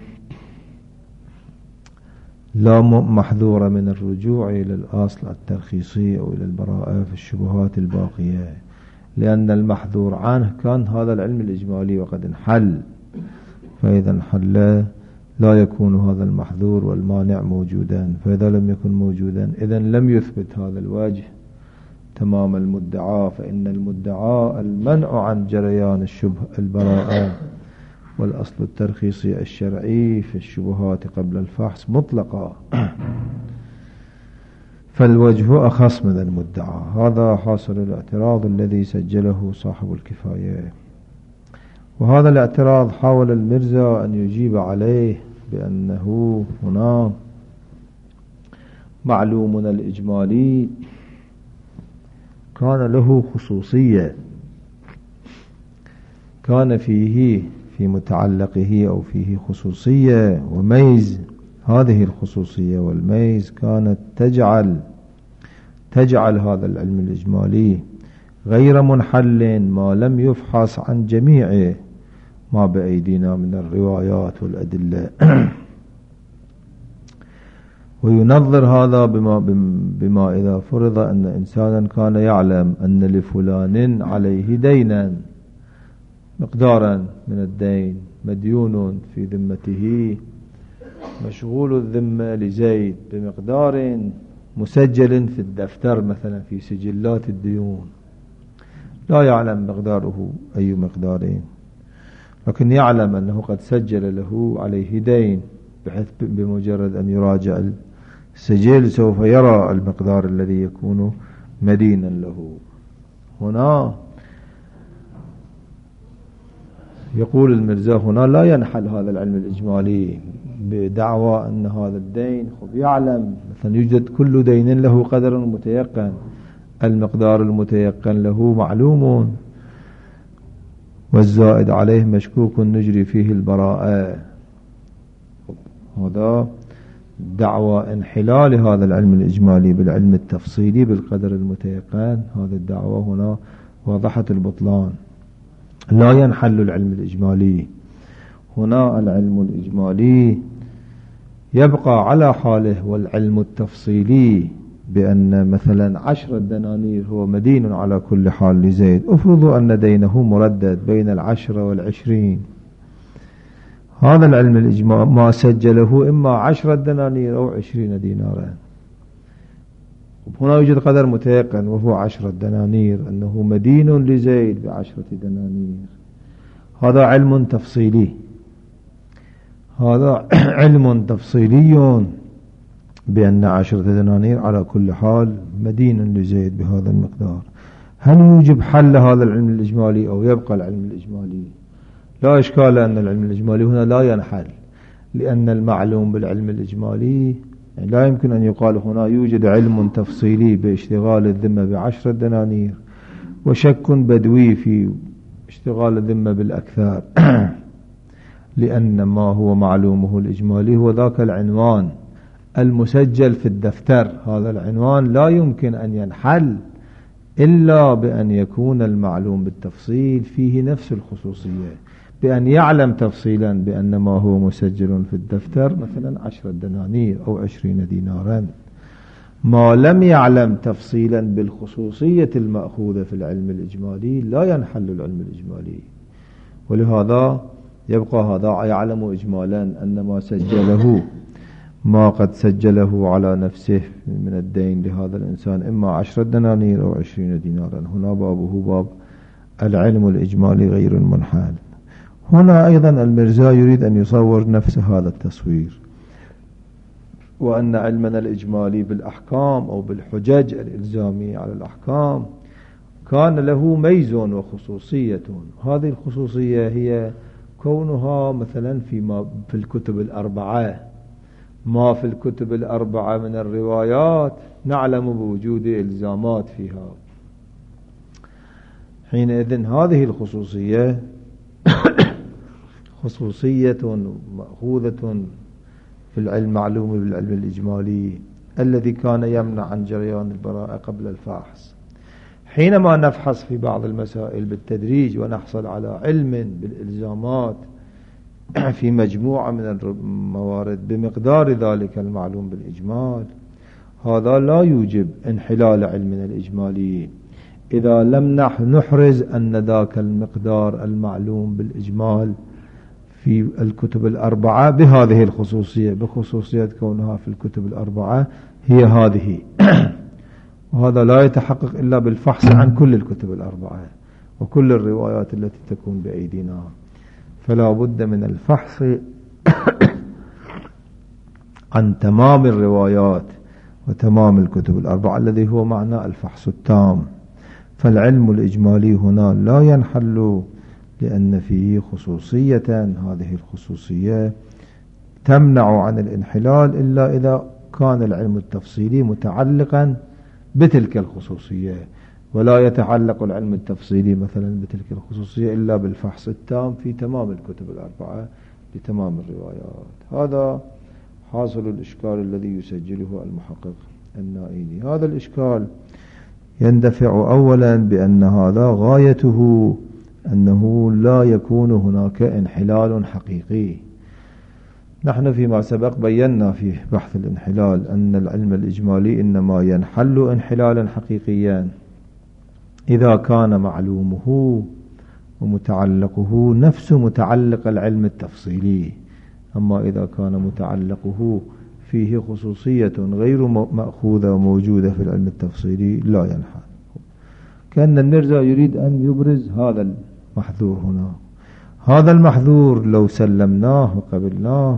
لا محذور من الرجوع إلى الأصل الترخيصي أو إلى البراءة في الشبهات الباقية، لأن المحذور عنه كان هذا العلم الإجمالي وقد انحل، فإذا انحل لا يكون هذا المحذور والمانع موجودا، فإذا لم يكن موجودا إذن لم يثبت هذا الوجه تمام المدعى، فإن المدعى المنع عن جريان البراءة والأصل الترخيصي الشرعي في الشبهات قبل الفحص مطلقا، فالوجه أخص من المدعى. هذا حاصل الاعتراض الذي سجله صاحب الكفاية، وهذا الاعتراض حاول المرزا أن يجيب عليه بأنه هنا معلومنا الإجمالي كان له خصوصية، كان فيه في متعلقه أو فيه خصوصية وميز. هذه الخصوصية والميز كانت تجعل هذا العلم الإجمالي غير منحل ما لم يفحص عن جميع ما بأيدينا من الروايات والأدلة. وينظر هذا بما إذا فرض أن إنسانا كان يعلم أن لفلان عليه دينا مقدارا من الدين، مديون في ذمته، مشغول الذمة لزيد بمقدار مسجل في الدفتر مثلا في سجلات الديون، لا يعلم مقداره أي مقدارين، لكن يعلم أنه قد سجل له عليه دين، بحيث بمجرد أن يراجع السجل سوف يرى المقدار الذي يكون مدينا له. هنا يقول المرزا هنا لا ينحل هذا العلم الإجمالي بدعوى أن هذا الدين يعلم، مثلا يوجد كل دين له قدر متيقن، المقدار المتيقن له معلوم، والزائد عليه مشكوك نجري فيه البراءة. هذا دعوى انحلال هذا العلم الإجمالي بالعلم التفصيلي بالقدر المتيقن، هذا الدعوى هنا واضحة البطلان، لا ينحل العلم الإجمالي. هنا العلم الإجمالي يبقى على حاله، والعلم التفصيلي بأن مثلا 10 دنانير هو مدين على كل حال لزيد، افرضوا أن دينه مردد بين 10 و20، هذا العلم الإجمالي ما سجله إما 10 دنانير أو 20 دينارا. هنا يوجد قدر متيقن وهو 10 دنانير، أنه مدين لزيد ب10 دنانير، هذا علم تفصيلي، هذا علم تفصيلي بأن 10 دنانير على كل حال مدين لزيد بهذا المقدار. هل يوجب حل هذا العلم الإجمالي أو يبقى العلم الإجمالي؟ لا إشكال أن العلم الإجمالي هنا لا ينحل، لأن المعلوم بالعلم الإجمالي لا يمكن أن يقال هنا يوجد علم تفصيلي باشتغال الذمة ب10 دنانير وشك بدوي في اشتغال الذمة بالأكثر، لأن ما هو معلومه الإجمالي هو ذاك العنوان المسجل في الدفتر. هذا العنوان لا يمكن أن ينحل إلا بأن يكون المعلوم بالتفصيل فيه نفس الخصوصية، بأن يعلم تفصيلا بأن ما هو مسجل في الدفتر مثلا 10 دنانير أو 20 دينارا. ما لم يعلم تفصيلا بالخصوصية المأخوذة في العلم الإجمالي لا ينحل العلم الإجمالي. ولهذا يبقى هذا يعلم إجمالا أن ما سجله، ما قد سجله على نفسه من الدين لهذا الإنسان إما 10 دنانير أو 20 دينارا، هنا بابه باب العلم الإجمالي غير المنحل. هنا أيضا المرزا يريد أن يصور نفس هذا التصوير، وأن علمنا الإجمالي بالأحكام أو بالحجج الإلزامية على الأحكام كان له ميز وخصوصية. هذه الخصوصية هي كونها مثلا في الكتب الأربعة، ما في الكتب الأربعة من الروايات نعلم بوجود إلزامات فيها. حينئذ هذه الخصوصية خصوصية مأخوذة في العلم معلوم بالعلم الإجمالي الذي كان يمنع عن جريان البراءة قبل الفحص. حينما نفحص في بعض المسائل بالتدريج ونحصل على علم بالإلزامات في مجموعة من الموارد بمقدار ذلك المعلوم بالإجمال، هذا لا يوجب انحلال علمنا الإجمالي إذا لم نحرز أن ذاك المقدار المعلوم بالإجمال في الكتب الأربعة بهذه الخصوصية، بخصوصية كونها في الكتب الأربعة هي هذه. وهذا لا يتحقق إلا بالفحص عن كل الكتب الأربعة وكل الروايات التي تكون بأيدينا، فلا بد من الفحص عن تمام الروايات وتمام الكتب الأربعة الذي هو معنى الفحص التام. فالعلم الإجمالي هنا لا ينحل لأن فيه خصوصية، هذه الخصوصية تمنع عن الانحلال إلا إذا كان العلم التفصيلي متعلقا بتلك الخصوصية، ولا يتعلق العلم التفصيلي مثلا بتلك الخصوصية إلا بالفحص التام في تمام الكتب الأربعة بتمام الروايات. هذا حاصل الإشكال الذي يسجله المحقق النائيني. هذا الإشكال يندفع أولا بأن هذا غايته أنه لا يكون هناك انحلال حقيقي. نحن فيما سبق بينا في بحث الانحلال أن العلم الإجمالي إنما ينحل انحلالا حقيقيا إذا كان معلومه ومتعلقه نفس متعلق العلم التفصيلي. أما إذا كان متعلقه فيه خصوصية غير مأخوذة وموجودة في العلم التفصيلي لا ينحل. كأن المرزا يريد أن يبرز هذا المحذور هنا. هذا المحذور لو سلمناه وقبلناه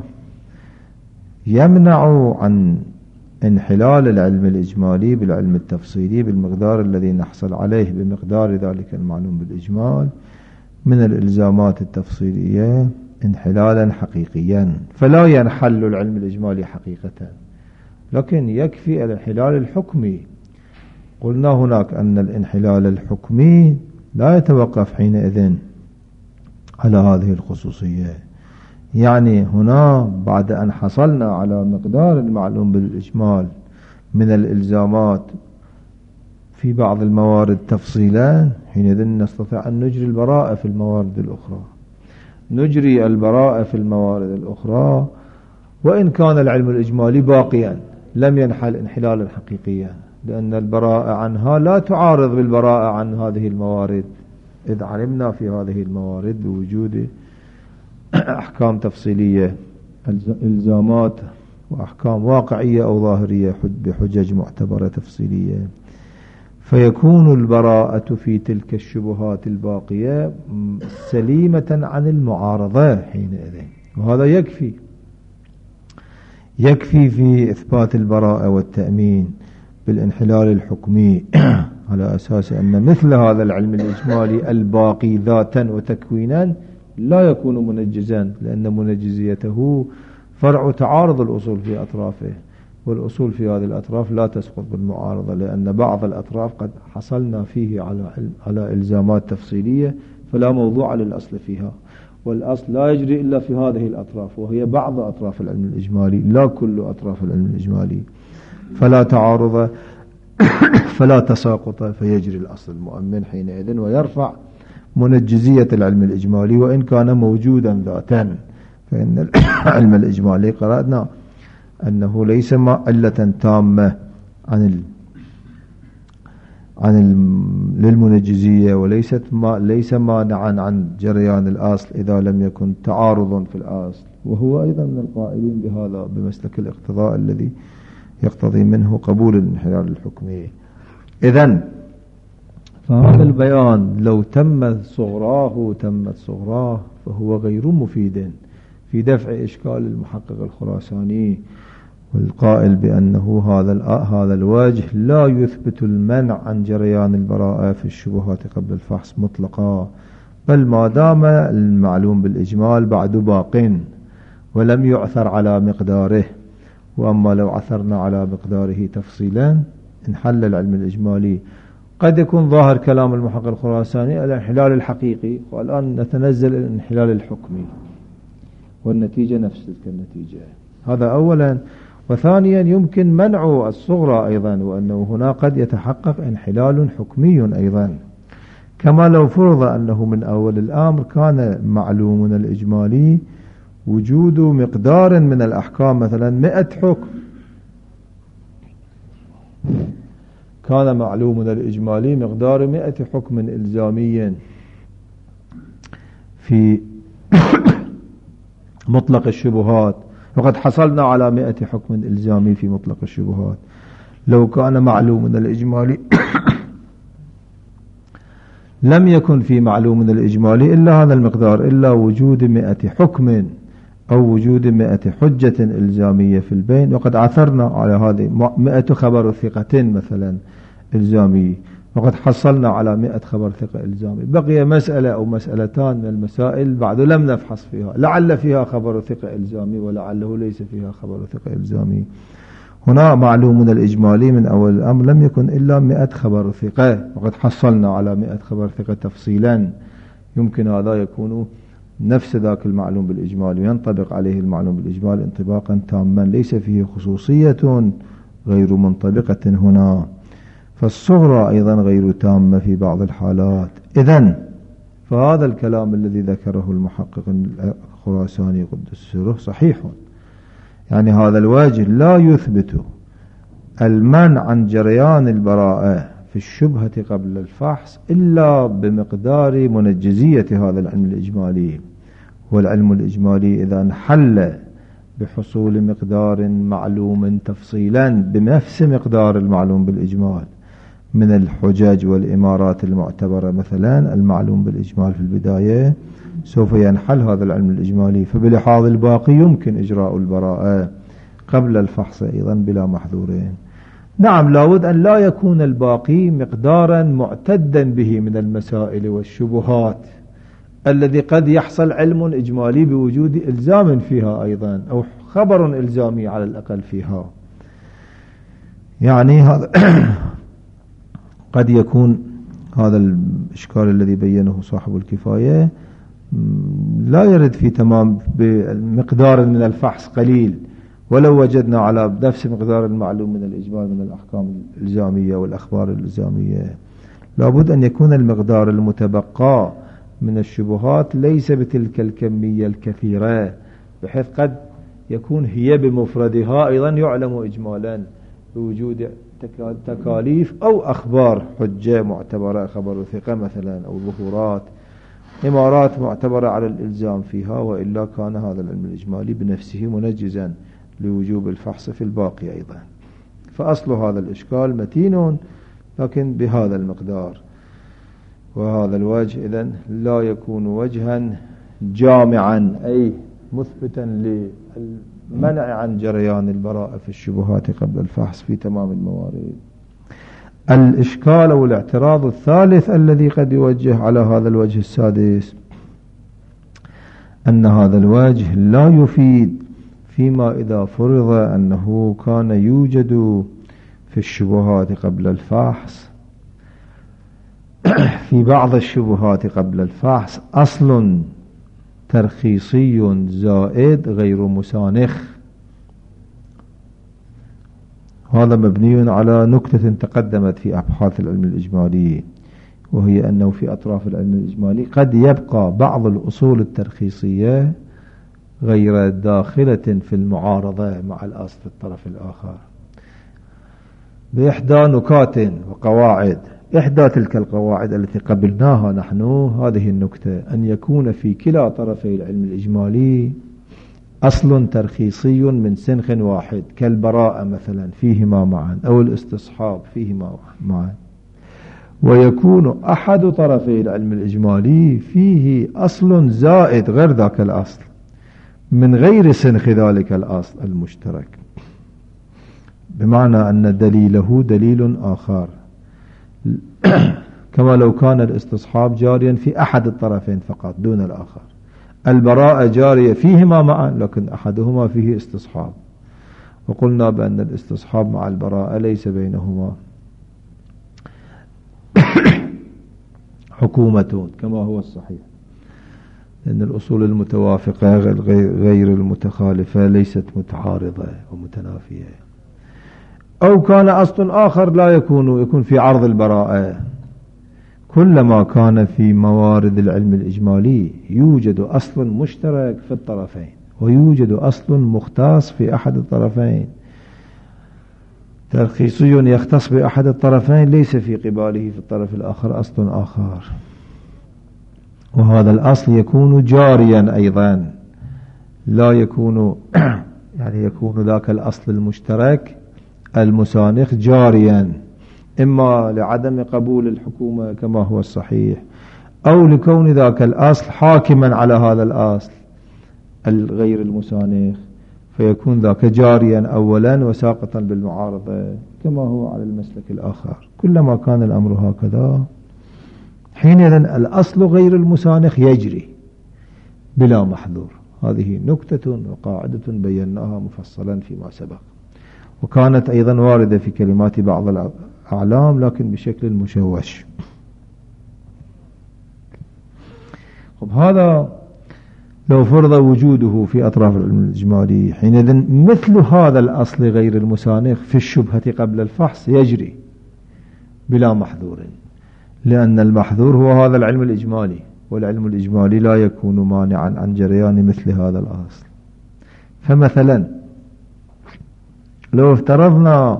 يمنع عن انحلال العلم الإجمالي بالعلم التفصيلي بالمقدار الذي نحصل عليه بمقدار ذلك المعلوم بالإجمال من الإلزامات التفصيلية انحلالا حقيقيا، فلا ينحل العلم الإجمالي حقيقة، لكن يكفي الانحلال الحكمي. قلنا هناك أن الانحلال الحكمي لا يتوقف حينئذ على هذه الخصوصية. يعني هنا بعد أن حصلنا على مقدار المعلوم بالإجمال من الإلزامات في بعض الموارد تفصيلا، حينئذ نستطيع أن نجري البراءة في الموارد الأخرى. نجري البراءة في الموارد الأخرى وإن كان العلم الإجمالي باقيا لم ينحل انحلالا حقيقيا، لأن البراءة عنها لا تعارض بالبراءة عن هذه الموارد، إذ علمنا في هذه الموارد بوجود أحكام تفصيلية إلزامات وأحكام واقعية أو ظاهرية بحجج معتبرة تفصيلية، فيكون البراءة في تلك الشبهات الباقية سليمة عن المعارضة حينئذ. وهذا يكفي في إثبات البراءة والتأمين بالانحلال الحكمي على أساس أن مثل هذا العلم الإجمالي الباقي ذاتا وتكوينا لا يكون منجزا، لأن منجزيته فرع تعارض الأصول في أطرافه، والأصول في هذه الأطراف لا تسقط بالمعارضة، لأن بعض الأطراف قد حصلنا فيه على إلزامات تفصيلية فلا موضوع للأصل فيها، والأصل لا يجري إلا في هذه الأطراف وهي بعض أطراف العلم الإجمالي لا كل أطراف العلم الإجمالي، فلا تعارض فلا تساقط، فيجري الأصل المؤمن حينئذ ويرفع منجزية العلم الإجمالي وإن كان موجودا ذاتا. فإن العلم الإجمالي قرأنا أنه ليس علة تامة للمنجزية، ليس مانعا عن جريان الأصل إذا لم يكن تعارض في الأصل، وهو أيضا من القائلين بهذا بمسلك الاقتضاء الذي يقتضي منه قبول الانحلال الحكمي. إذن فهذا البيان لو تمت صغراه فهو غير مفيد في دفع إشكال المحقق الخراساني والقائل بأنه هذا الوجه لا يثبت المنع عن جريان البراءة في الشبهات قبل الفحص مطلقا، بل ما دام المعلوم بالإجمال بعد باق ولم يعثر على مقداره. وأما لو عثرنا على مقداره تفصيلا انحل العلم الإجمالي. قد يكون ظاهر كلام المحقق الخراساني الانحلال الحقيقي، والآن نتنزل الانحلال الحكمي والنتيجة نفس تلك النتيجة. هذا أولا. وثانيا يمكن منع الصغرى أيضا، وأنه هنا قد يتحقق انحلال حكمي أيضا، كما لو فرض أنه من أول الأمر كان معلومنا الإجمالي وجود مقدار من الأحكام مثلا 100 حكم، كان معلومنا الإجمالي مقدار 100 حكم إلزامي في مطلق الشبهات، وقد حصلنا على 100 حكم إلزامي في مطلق الشبهات. لو كان معلومنا الإجمالي لم يكن في معلومنا الإجمالي إلا هذا المقدار، إلا وجود 100 حكم أو وجود 100 حجة إلزامية في البين، وقد عثرنا على هذه 100 خبر ثقة مثلا إلزامي، وقد حصلنا على 100 خبر ثقة إلزامي، بقي مسألة أو مسألتان من المسائل بعد لم نفحص فيها، لعل فيها خبر ثقة إلزامي ولعله ليس فيها خبر ثقة إلزامي. هنا معلوم من الإجمالي من أول الأمر لم يكن إلا 100 خبر ثقة، وقد حصلنا على 100 خبر ثقة تفصيلا. يمكن هذا يكون نفس ذاك المعلوم بالإجمال وينطبق عليه المعلوم بالإجمال انطباقا تاما ليس فيه خصوصية غير منطبقة هنا، فالصغرى أيضا غير تامة في بعض الحالات. إذن فهذا الكلام الذي ذكره المحقق الخراساني قدس سره صحيح، يعني هذا الوجه لا يثبت المنع عن جريان البراءة في الشبهة قبل الفحص إلا بمقدار منجزية هذا العلم الإجمالي. والعلم الإجمالي إذا انحل بحصول مقدار معلوم تفصيلا بنفس مقدار المعلوم بالإجمال من الحجج والإمارات المعتبرة مثلا المعلوم بالإجمال في البداية، سوف ينحل هذا العلم الإجمالي، فبلحاظ الباقي يمكن إجراء البراءة قبل الفحص أيضا بلا محذورين. نعم، لابد أن لا يكون الباقي مقدارا معتدا به من المسائل والشبهات الذي قد يحصل علم إجمالي بوجود إلزام فيها أيضا أو خبر إلزامي على الأقل فيها. يعني هذا قد يكون هذا الإشكال الذي بينه صاحب الكفاية لا يرد في تمام بمقدار من الفحص قليل، ولو وجدنا على نفس مقدار المعلوم من الإجمال من الأحكام الإلزامية والأخبار الإلزامية. لابد أن يكون المقدار المتبقى من الشبهات ليس بتلك الكمية الكثيرة، بحيث قد يكون هي بمفردها أيضا يعلم إجمالا بوجود تكاليف أو أخبار حجة معتبرة، خبر ثقة مثلا، أو ظهورات إمارات معتبرة على الإلزام فيها، وإلا كان هذا العلم الإجمالي بنفسه منجزا لوجوب الفحص في الباقي أيضا. فأصل هذا الإشكال متين لكن بهذا المقدار، وهذا الوجه إذن لا يكون وجها جامعا أي مثبتا للمنع عن جريان البراءة في الشبهات قبل الفحص في تمام الموارد. الإشكال أو الاعتراض الثالث الذي قد يوجه على هذا الوجه السادس أن هذا الوجه لا يفيد فيما إذا فرض أنه كان يوجد في الشبهات قبل الفحص في بعض الشبهات قبل الفحص أصل ترخيصي زائد غير مسانخ. هذا مبني على نكتة تقدمت في أبحاث العلم الإجمالي، وهي أنه في أطراف العلم الإجمالي قد يبقى بعض الأصول الترخيصية غير داخلة في المعارضة مع الأصل في الطرف الآخر بإحدى نكات وقواعد. إحدى تلك القواعد التي قبلناها نحن هذه النكتة: أن يكون في كلا طرفي العلم الإجمالي أصل ترخيصي من سنخ واحد كالبراءة مثلا فيهما معا، أو الاستصحاب فيهما معا، ويكون أحد طرفي العلم الإجمالي فيه أصل زائد غير ذاك الأصل من غير سنخ ذلك الأصل المشترك، بمعنى أن دليله دليل آخر، كما لو كان الاستصحاب جاريا في أحد الطرفين فقط دون الآخر. البراءة جارية فيهما معا لكن أحدهما فيه استصحاب، وقلنا بأن الاستصحاب مع البراءة ليس بينهما حكومة كما هو الصحيح، لأن الأصول المتوافقة غير المتخالفة ليست متعارضة ومتنافية. أو كان أصل آخر لا يكون في عرض البراءة. كلما كان في موارد العلم الإجمالي يوجد أصل مشترك في الطرفين ويوجد أصل مختص في أحد الطرفين، ترخيصي يختص بأحد الطرفين ليس في قباله في الطرف الآخر أصل آخر، وهذا الأصل يكون جاريا أيضا، لا يكون يعني يكون ذاك الأصل المشترك المسانخ جاريا، إما لعدم قبول الحكومة كما هو الصحيح، أو لكون ذاك الأصل حاكما على هذا الأصل الغير المسانخ، فيكون ذاك جاريا أولا وساقطا بالمعارضة كما هو على المسلك الآخر. كلما كان الأمر هكذا حينئذ الأصل غير المسانخ يجري بلا محذور. هذه نكتة وقاعدة بيناها مفصلا فيما سبق، وكانت أيضا واردة في كلمات بعض الأعلام لكن بشكل مشوش. هذا لو فرض وجوده في أطراف العلم الإجمالي، حينئذ مثل هذا الأصل غير المسانخ في الشبهة قبل الفحص يجري بلا محذور، لأن المحذور هو هذا العلم الإجمالي، والعلم الإجمالي لا يكون مانعا عن جريان مثل هذا الأصل. فمثلا لو افترضنا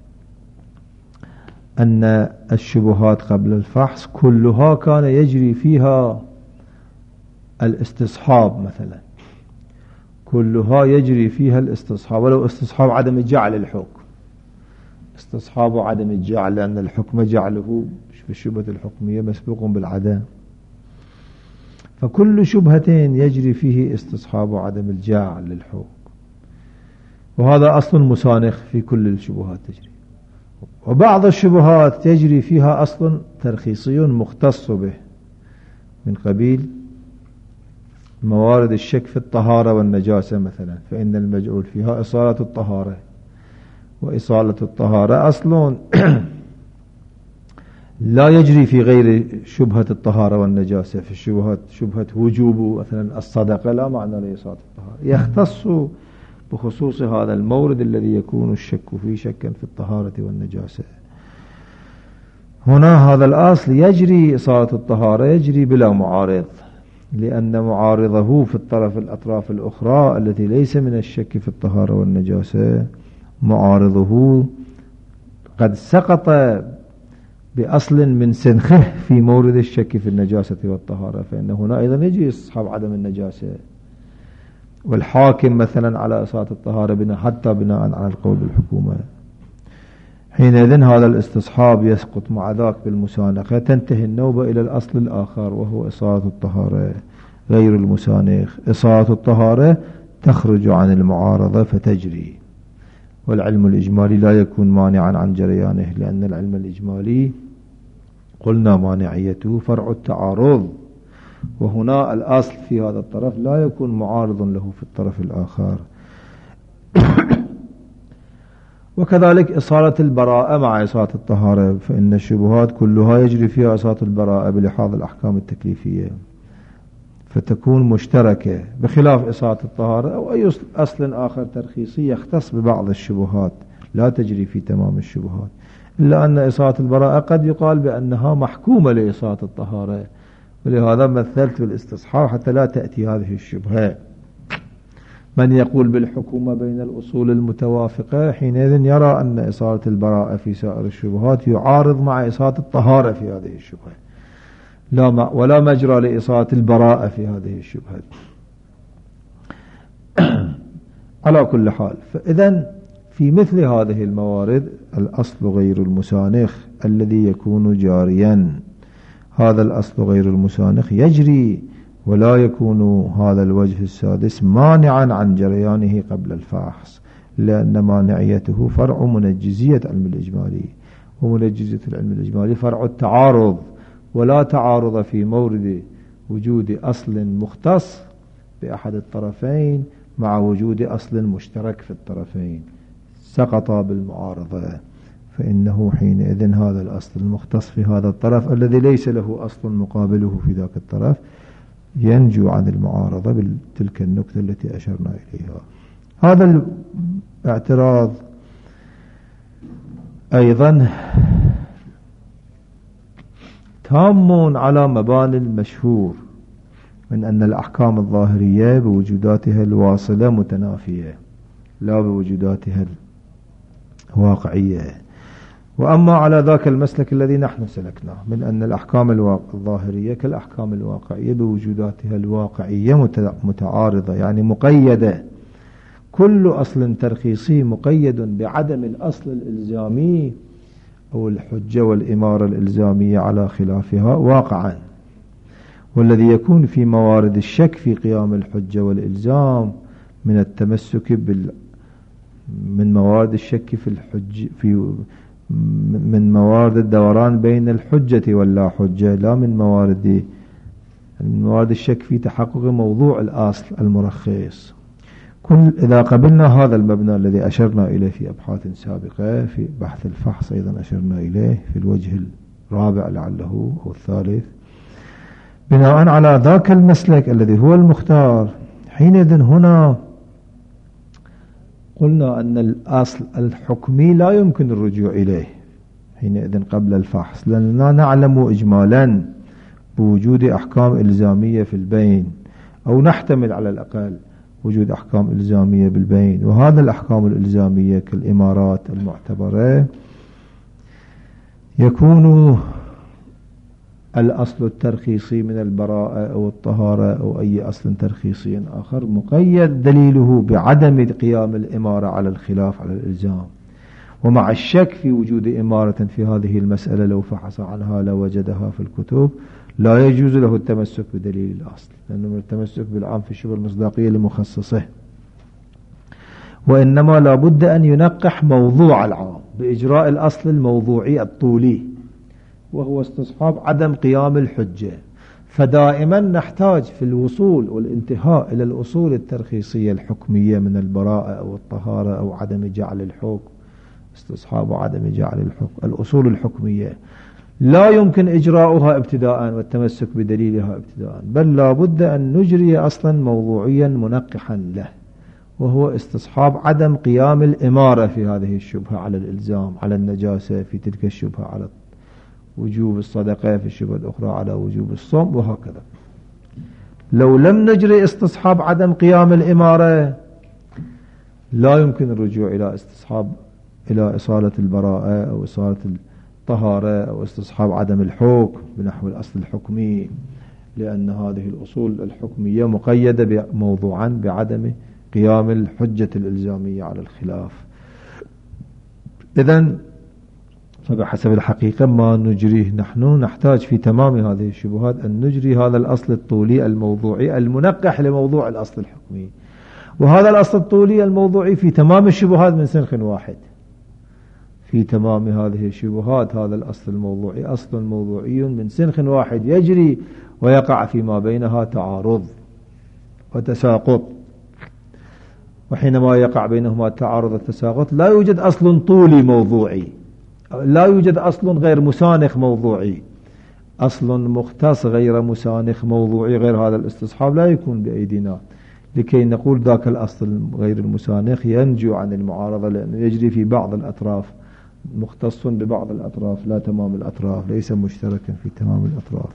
أن الشبهات قبل الفحص كلها كان يجري فيها الاستصحاب، مثلا كلها يجري فيها الاستصحاب، ولو استصحاب عدم الجعل الحكم، استصحاب عدم الجعل، لأن الحكم جعله في الشبهة الحكمية مسبوق بالعدم، فكل شبهتين يجري فيه استصحاب عدم الجعل للحكم، وهذا أصل مسانخ في كل الشبهات تجري. وبعض الشبهات يجري فيها أصل ترخيصي مختص به، من قبيل موارد الشك في الطهارة والنجاسة مثلا، فإن المجعول فيها إصالة الطهارة، وإصالة الطهارة أصل لا يجري في غير شبهة الطهارة والنجاسة. في الشبهات شبهة وجوب مثلا الصدقة لا معنى لإصالة الطهارة، يختص بخصوص هذا المورد الذي يكون الشك فيه شكا في الطهارة والنجاسة. هنا هذا الأصل يجري إصالة الطهارة يجري بلا معارض، لأن معارضه في الأطراف الأخرى التي ليس من الشك في الطهارة والنجاسة، معارضه قد سقط بأصل من سنخه في مورد الشك في النجاسة والطهارة، فإن هنا أيضا يجري استصحاب عدم النجاسة. والحاكم مثلا على إصالة الطهارة حتى بناء على القول بالحكومة، حينئذ هذا الاستصحاب يسقط مع ذاك بالمسانخة، تنتهي النوبة إلى الأصل الآخر وهو إصالة الطهارة غير المسانخ. إصالة الطهارة تخرج عن المعارضة فتجري، والعلم الإجمالي لا يكون مانعا عن جريانه، لأن العلم الإجمالي قلنا مانعيته فرع التعارض، وهنا الأصل في هذا الطرف لا يكون معارض له في الطرف الآخر. وكذلك إصالة البراءة مع إصالة الطهارة، فإن الشبهات كلها يجري فيها إصالة البراءة بلحاظ الأحكام التكليفية، فتكون مشتركة، بخلاف إصالة الطهارة أو أي أصل آخر ترخيصي يختص ببعض الشبهات لا تجري في تمام الشبهات. إلا أن إصالة البراءة قد يقال بأنها محكومة لإصالة الطهارة، ولهذا مثلت بالاستصحاب حتى لا تأتي هذه الشبهة. من يقول بالحكومة بين الأصول المتوافقة حينئذ يرى أن إصالة البراءة في سائر الشبهات يعارض مع إصالة الطهارة في هذه الشبهة، ولا مجرى لإصالة البراءة في هذه الشبهة. على كل حال، فإذا في مثل هذه الموارد الأصل غير المسانخ الذي يكون جاريا، هذا الأصل غير المسانخ يجري، ولا يكون هذا الوجه السادس مانعا عن جريانه قبل الفحص، لأن مانعيته فرع منجزية علم الإجمالي، ومنجزية العلم الإجمالي فرع التعارض، ولا تعارض في مورد وجود أصل مختص بأحد الطرفين مع وجود أصل مشترك في الطرفين، سقط بالمعارضة، فإنه حينئذ هذا الأصل المختص في هذا الطرف الذي ليس له أصل مقابله في ذاك الطرف ينجو عن المعارضة بتلك النكتة التي أشرنا إليها. هذا الاعتراض أيضا تام على مباني المشهور من أن الأحكام الظاهرية بوجوداتها الواصلة متنافية لا بوجوداتها الواقعية. وأما على ذاك المسلك الذي نحن سلكناه من أن الأحكام الظاهرية كالأحكام الواقعية بوجوداتها الواقعية متعارضة، يعني مقيدة، كل أصل ترخيصي مقيد بعدم الأصل الإلزامي أو الحجة والإمارة الإلزامية على خلافها واقعا. والذي يكون في موارد الشك في قيام الحجة والإلزام من التمسك من موارد الشك في من موارد الدوران بين الحجة واللا حجة، لا من موارد الشك في تحقق موضوع الأصل المرخص. إذا قبلنا هذا المبنى الذي أشرنا إليه في أبحاث سابقة، في بحث الفحص أيضا أشرنا إليه في الوجه الرابع لعله أو الثالث، بناء على ذاك المسلك الذي هو المختار، حينئذ هنا قلنا أن الأصل الحكمي لا يمكن الرجوع إليه حينئذ قبل الفحص، لأننا نعلم إجمالا بوجود أحكام إلزامية في البين، أو نحتمل على الأقل وجود أحكام إلزامية بالبين. وهذا الأحكام الإلزامية كالإمارات المعتبرة يكون الأصل الترخيصي من البراءة أو الطهارة أو أي أصل ترخيصي آخر مقيد دليله بعدم قيام الإمارة على الخلاف على الإلزام. ومع الشك في وجود إمارة في هذه المسألة لو فحص عنها لوجدها في الكتب، لا يجوز له التمسك بدليل الأصل، لأنه من التمسك بالعام في الشبه المصداقية لمخصصه، وإنما لا بد أن ينقح موضوع العام بإجراء الأصل الموضوعي الطولي، وهو استصحاب عدم قيام الحجة. فدائما نحتاج في الوصول والانتهاء إلى الأصول الترخيصية الحكمية من البراءة أو الطهارة أو عدم جعل الحكم، استصحاب عدم جعل الحكم، الأصول الحكمية لا يمكن إجراؤها ابتداء والتمسك بدليلها ابتداء، بل لا بد أن نجري أصلا موضوعيا منقحا له، وهو استصحاب عدم قيام الإمارة في هذه الشبهة على الإلزام، على النجاسة في تلك الشبهة، على وجوب الصدقة في الشبهة الأخرى على وجوب الصوم، وهكذا. لو لم نجري استصحاب عدم قيام الإمارة لا يمكن الرجوع إلى استصحاب إلى إصالة البراءة أو إصالة الطهارة أو استصحاب عدم الحكم بنحو الأصل الحكمي، لأن هذه الأصول الحكمية مقيدة موضوعا بعدم قيام الحجة الإلزامية على الخلاف. إذن فبحسب الحقيقة ما نجريه نحن نحتاج في تمام هذه الشبهات أن نجري هذا الأصل الطولي الموضوعي المنقح لموضوع الأصل الحكمي، وهذا الأصل الطولي الموضوعي في تمام الشبهات من سنخ واحد. في تمام هذه الشبهات هذا الأصل الموضوعي أصل موضوعي من سنخ واحد يجري ويقع فيما بينها تعارض وتساقط، وحينما يقع بينهما تعارض وتساقط لا يوجد أصل طولي موضوعي، لا يوجد أصل غير مسانخ موضوعي، أصل مختص غير مسانخ موضوعي غير هذا الاستصحاب لا يكون بأيدينا لكي نقول ذاك الأصل غير المسانخ ينجو عن المعارضة، لأنه يجري في بعض الأطراف، مختص ببعض الأطراف لا تمام الأطراف، ليس مشتركا في تمام الأطراف.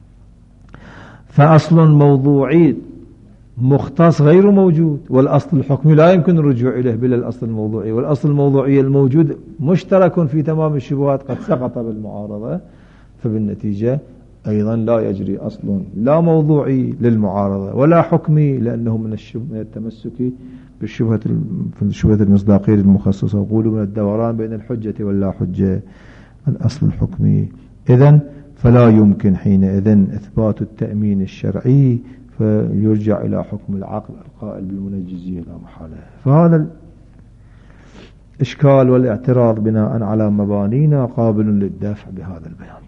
فأصل موضوعي مختص غير موجود، والأصل الحكمي لا يمكن الرجوع إليه بلا الأصل الموضوعي، والأصل الموضوعي الموجود مشترك في تمام الشبهات قد سقط بالمعارضة، فبالنتيجة أيضا لا يجري أصل لا موضوعي للمعارضة ولا حكمي، لأنه من التمسك بالشبهة في الشبهة المصداقية المخصصة، وقولوا من الدوران بين الحجة واللا حجة الأصل الحكمي. إذن فلا يمكن حينئذ إثبات التأمين الشرعي، فيرجع إلى حكم العقل القائل بالمنجزية لا محالة. فهذا الإشكال والاعتراض بناء على مبانينا قابل للدفع بهذا البيان.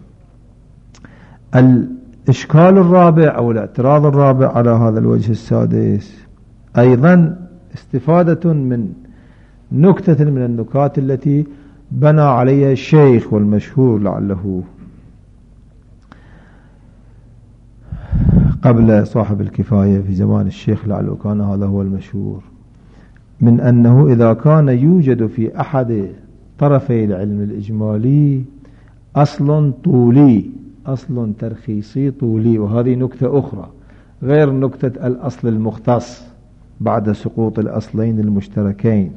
الإشكال الرابع أو الاعتراض الرابع على هذا الوجه السادس أيضا استفادة من نكتة من النكات التي بنى عليها الشيخ والمشهور لعله قبل صاحب الكفاية في زمان الشيخ، لعله كان هذا هو المشهور، من أنه إذا كان يوجد في أحد طرفي العلم الإجمالي أصل طولي، أصل ترخيصي طولي، وهذه نكتة أخرى غير نكتة الأصل المختص بعد سقوط الأصلين المشتركين،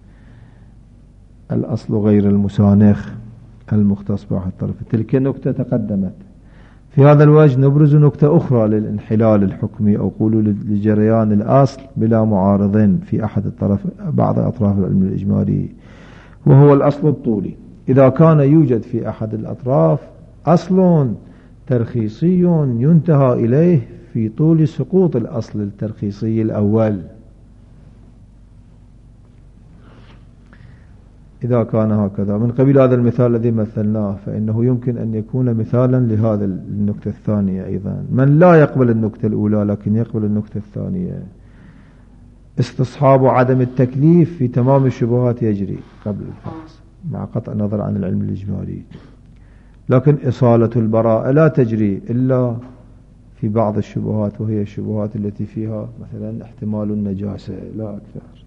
الأصل غير المسانخ المختص بأحد الطرف، تلك نكتة تقدمت. في هذا الوجه نبرز نكتة أخرى للانحلال الحكمي أو قولوا لجريان الأصل بلا معارض في أحد بعض أطراف العلم الإجمالي، وهو الأصل الطولي. إذا كان يوجد في أحد الأطراف أصل ترخيصي ينتهى إليه في طول سقوط الأصل الترخيصي الأول، إذا كان هكذا من قبيل هذا المثال الذي مثلناه، فإنه يمكن أن يكون مثالا لهذا النكتة الثانية أيضا. من لا يقبل النكتة الأولى لكن يقبل النكتة الثانية، استصحاب عدم التكليف في تمام الشبهات يجري قبل الفحص مع قطع النظر عن العلم الإجمالي، لكن إصالة البراءة لا تجري إلا في بعض الشبهات، وهي الشبهات التي فيها مثلا احتمال النجاسة لا أكثر.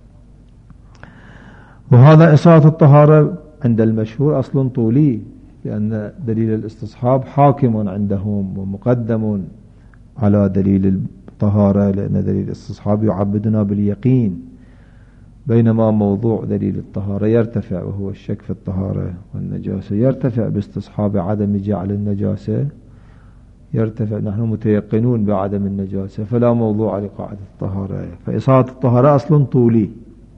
وهذا إصالة الطهارة عند المشهور أصل طولي، لأن دليل الاستصحاب حاكم عندهم ومقدم على دليل الطهارة، لأن دليل الاستصحاب يعبدنا باليقين، بينما موضوع دليل الطهارة يرتفع وهو الشك في الطهارة والنجاسة، يرتفع باستصحاب عدم جعل النجاسة، يرتفع نحن متيقنون بعدم النجاسة، فلا موضوع لقاعدة الطهارة. فإصالة الطهارة أصل طولي.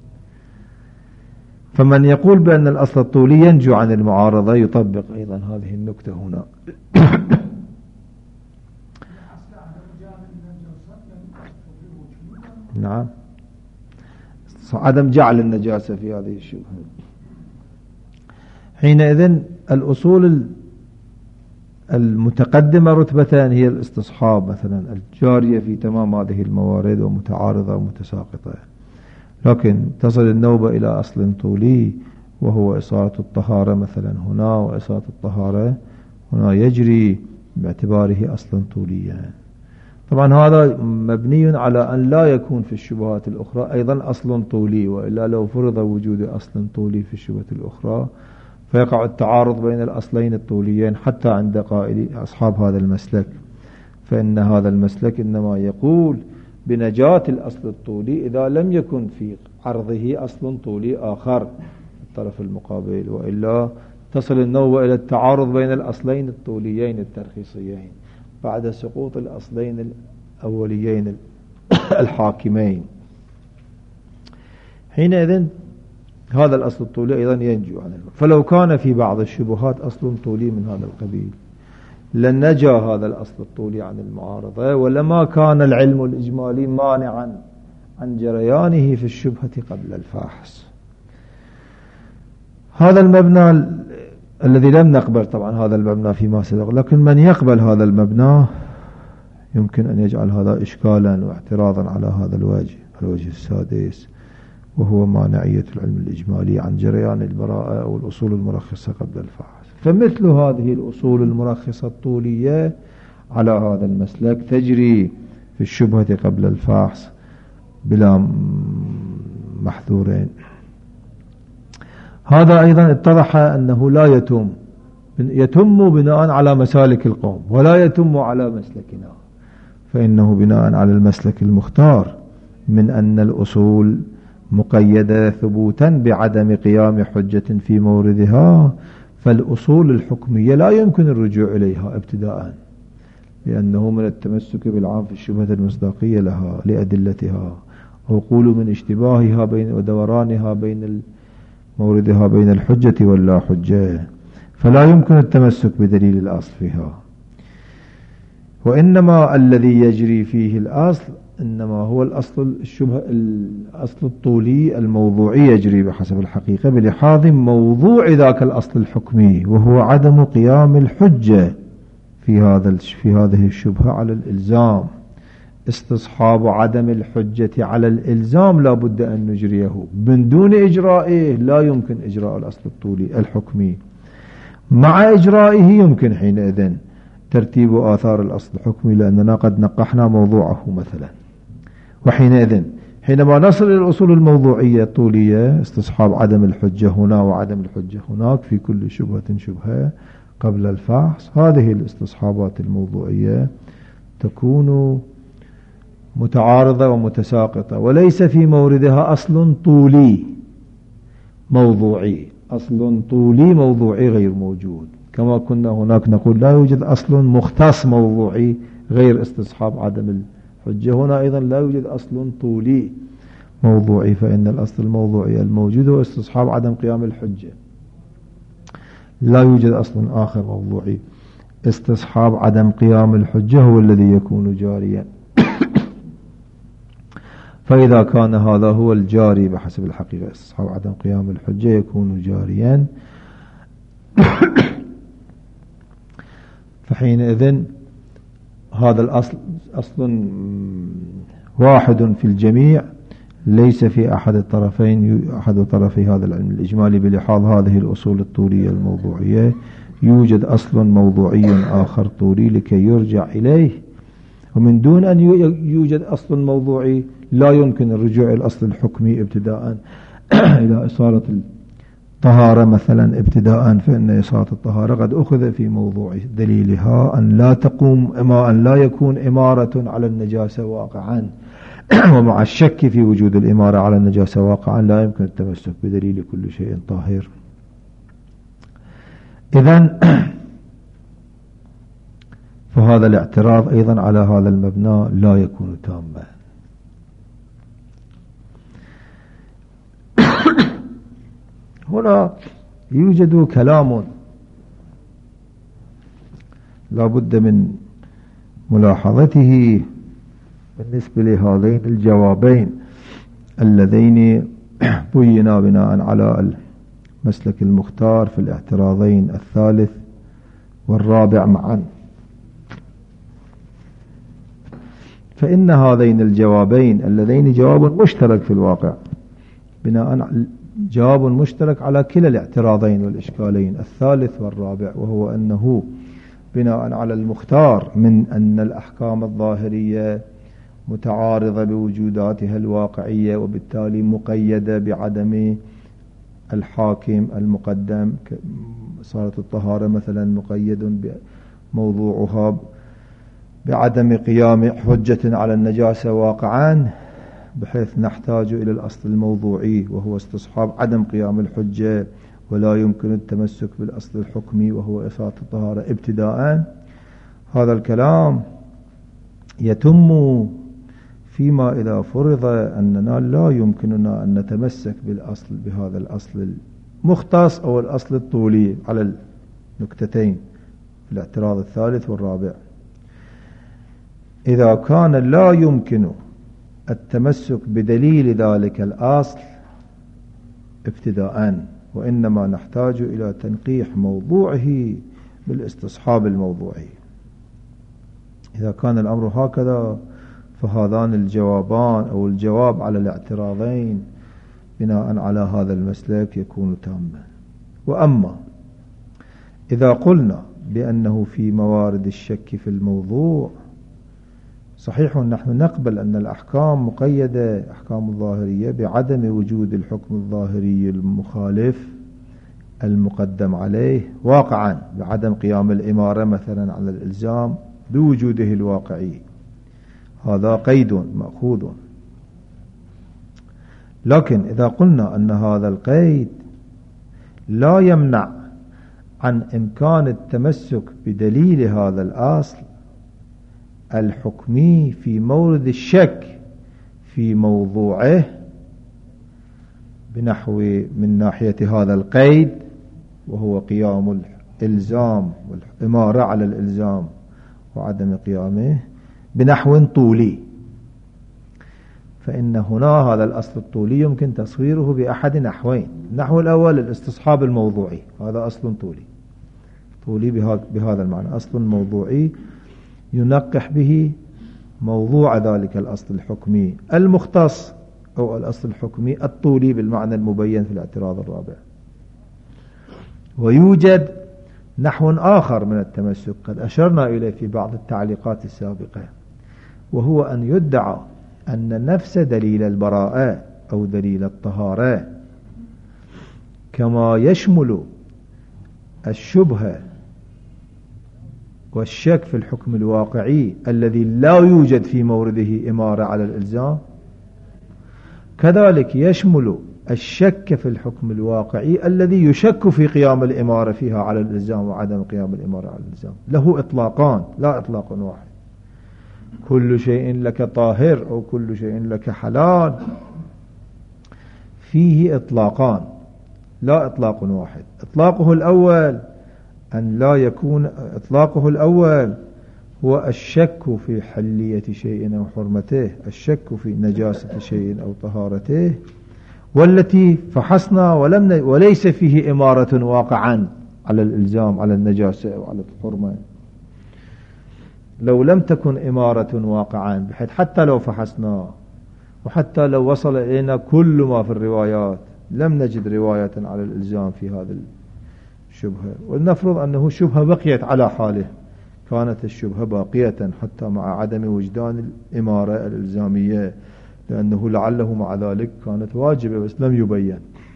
فمن يقول بأن الأصل الطولي ينجو عن المعارضة يطبق أيضا هذه النكتة هنا. نعم، عدم جعل النجاسة في هذه الشبهة. حينئذ الأصول المتقدمة رتبتان هي الاستصحاب مثلا الجارية في تمام هذه الموارد ومتعارضة ومتساقطة، لكن تصل النوبة إلى أصل طولي وهو إصالة الطهارة مثلا هنا، وإصالة الطهارة هنا يجري باعتباره أصلا طوليا. طبعا هذا مبني على أن لا يكون في الشبهات الأخرى أيضا أصل طولي، وإلا لو فرض وجود أصل طولي في الشبهة الأخرى فيقع التعارض بين الأصلين الطوليين حتى عند قائل أصحاب هذا المسلك، فإن هذا المسلك إنما يقول بنجاة الأصل الطولي إذا لم يكن في عرضه أصل طولي آخر الطرف المقابل، وإلا تصل النوبة إلى التعارض بين الأصلين الطوليين الترخيصيين بعد سقوط الأصلين الأوليين الحاكمين. حينئذ هذا الأصل الطولي أيضا ينجو عنه. فلو كان في بعض الشبهات أصل طولي من هذا القبيل لنجا هذا الأصل الطولي عن المعارضة، ولما كان العلم الإجمالي مانعا عن جريانه في الشبهة قبل الفحص. هذا المبنى الذي لم نقبل طبعا هذا المبنى فيما سبق، لكن من يقبل هذا المبنى يمكن أن يجعل هذا إشكالا واعتراضا على هذا الوجه السادس، وهو مانعية العلم الإجمالي عن جريان البراءة أو الأصول المرخصة قبل الفحص. فمثل هذه الأصول المرخصة الطولية على هذا المسلك تجري في الشبهة قبل الفحص بلا محذورين. هذا أيضا اتضح أنه لا يتم بناء على مسالك القوم ولا يتم على مسلكنا، فإنه بناء على المسلك المختار من أن الأصول مقيدة ثبوتا بعدم قيام حجة في موردها، فالأصول الحكمية لا يمكن الرجوع إليها ابتداء، لأنه من التمسك بالعام في الشبهة المصداقية لها لأدلتها، أو قولوا من اشتباهها بين ودورانها بين موردها بين الحجة واللا حجة، فلا يمكن التمسك بدليل الأصل فيها. وإنما الذي يجري فيه الأصل إنما هو الأصل الأصل الطولي الموضوعي يجري بحسب الحقيقة بلحاظ موضوع ذاك الأصل الحكمي، وهو عدم قيام الحجة في هذه الشبهة على الإلزام. استصحاب عدم الحجة على الإلزام لا بد أن نجريه، من دون إجرائه لا يمكن إجراء الأصل الطولي الحكمي، مع إجرائه يمكن حينئذ ترتيب آثار الأصل الحكمي، لأننا قد نقحنا موضوعه مثلا. وحينئذ حينما نصل إلى الأصول الموضوعية الطولية استصحاب عدم الحجة هنا وعدم الحجة هناك في كل شبهة قبل الفحص، هذه الاستصحابات الموضوعية تكون متعارضة ومتساقطة، وليس في موردها أصل طولي موضوعي. أصل طولي موضوعي غير موجود، كما كنا هناك نقول لا يوجد أصل مختص موضوعي غير استصحاب عدم الحجة، هنا أيضا لا يوجد أصل طولي موضوعي، فإن الأصل الموضوعي الموجود هو استصحاب عدم قيام الحجة، لا يوجد أصل آخر موضوعي. استصحاب عدم قيام الحجة هو الذي يكون جاريا. فإذا كان هذا هو الجاري بحسب الحقيقة استصحاب عدم قيام الحجة يكون جاريا، فحينئذ هذا الأصل أصل واحد في الجميع ليس في أحد طرفي هذا العلم الإجمالي بلحاظ هذه الأصول الطولية الموضوعية يوجد أصل موضوعي آخر طولي لكي يرجع إليه، ومن دون أن يوجد أصل موضوعي لا يمكن الرجوع إلى الأصل الحكمي ابتداء إلى إصالة الطهارة مثلا ابتداء، فإن إصالة الطهارة قد أخذ في موضوع دليلها أن لا يكون إمارة على النجاسة واقعا، ومع الشك في وجود الإمارة على النجاسة واقعا لا يمكن التمسك بدليل كل شيء طاهر. إذن فهذا الاعتراض أيضا على هذا المبنى لا يكون تاما. هنا يوجد كلام لا بد من ملاحظته بالنسبة لهذين الجوابين اللذين بينا بناء على المسلك المختار في الاعتراضين الثالث والرابع معا. فإن هذين الجوابين اللذين جواب مشترك في الواقع، جواب مشترك على كلا الاعتراضين والإشكالين الثالث والرابع، وهو أنه بناء على المختار من أن الأحكام الظاهرية متعارضة بوجوداتها الواقعية، وبالتالي مقيدة بعدم الحاكم المقدم، صارت الطهارة مثلا مقيد بموضوعها بعدم قيام حجة على النجاسة واقعا، بحيث نحتاج إلى الأصل الموضوعي وهو استصحاب عدم قيام الحجة، ولا يمكن التمسك بالأصل الحكمي وهو إصالة الطهارة ابتداء. هذا الكلام يتم فيما إذا فرض أننا لا يمكننا أن نتمسك بهذا الأصل المختص أو الأصل الطولي على النكتتين في الاعتراض الثالث والرابع. إذا كان لا يمكن التمسك بدليل ذلك الأصل ابتداء، وإنما نحتاج إلى تنقيح موضوعه بالاستصحاب الموضوعي، إذا كان الأمر هكذا فهذان الجوابان أو الجواب على الاعتراضين بناء على هذا المسلك يكون تاما. وأما إذا قلنا بأنه في موارد الشك في الموضوع، صحيح نحن نقبل أن الأحكام مقيدة، أحكام الظاهرية، بعدم وجود الحكم الظاهري المخالف المقدم عليه واقعا، بعدم قيام الإمارة مثلا على الإلزام بوجوده الواقعي، هذا قيد مأخوذ. لكن إذا قلنا أن هذا القيد لا يمنع عن إمكان التمسك بدليل هذا الأصل الحكمي في مورد الشك في موضوعه، بنحو من ناحية هذا القيد وهو قيام الإلزام والإمارة على الإلزام وعدم قيامه بنحو طولي، فإن هنا هذا الأصل الطولي يمكن تصويره بأحد نحوين. النحو الأول الاستصحاب الموضوعي، هذا أصل طولي بهذا المعنى، أصل موضوعي ينقح به موضوع ذلك الأصل الحكمي المختص أو الأصل الحكمي الطولي بالمعنى المبين في الاعتراض الرابع. ويوجد نحو آخر من التمسك قد أشرنا إليه في بعض التعليقات السابقة، وهو أن يدعى أن نفس دليل البراءة أو دليل الطهارة كما يشمل الشبهة والشك في الحكم الواقعي الذي لا يوجد في مورده إمارة على الإلزام، كذلك يشمل الشك في الحكم الواقعي الذي يشك في قيام الإمارة فيها على الإلزام وعدم قيام الإمارة على الإلزام. له إطلاقان لا إطلاق واحد، كل شيء لك طاهر أو كل شيء لك حلال، فيه إطلاقان لا إطلاق واحد. إطلاقه الأول هو الشك في حلية شيء أو حرمته، الشك في نجاسة شيء أو طهارته، والتي فحصنا وليس فيه إمارة واقعا على الإلزام على النجاسة أو على الحرمة. لو لم تكن إمارة واقعا بحيث حتى لو فحصنا وحتى لو وصل إلينا كل ما في الروايات لم نجد رواية على الإلزام في هذا الشبهة، ولنفرض أنه شبهة بقيت على حاله، كانت الشبهة باقية حتى مع عدم وجدان الإمارة الإلزامية، لأنه لعله مع ذلك كانت واجبة بس لم يبين،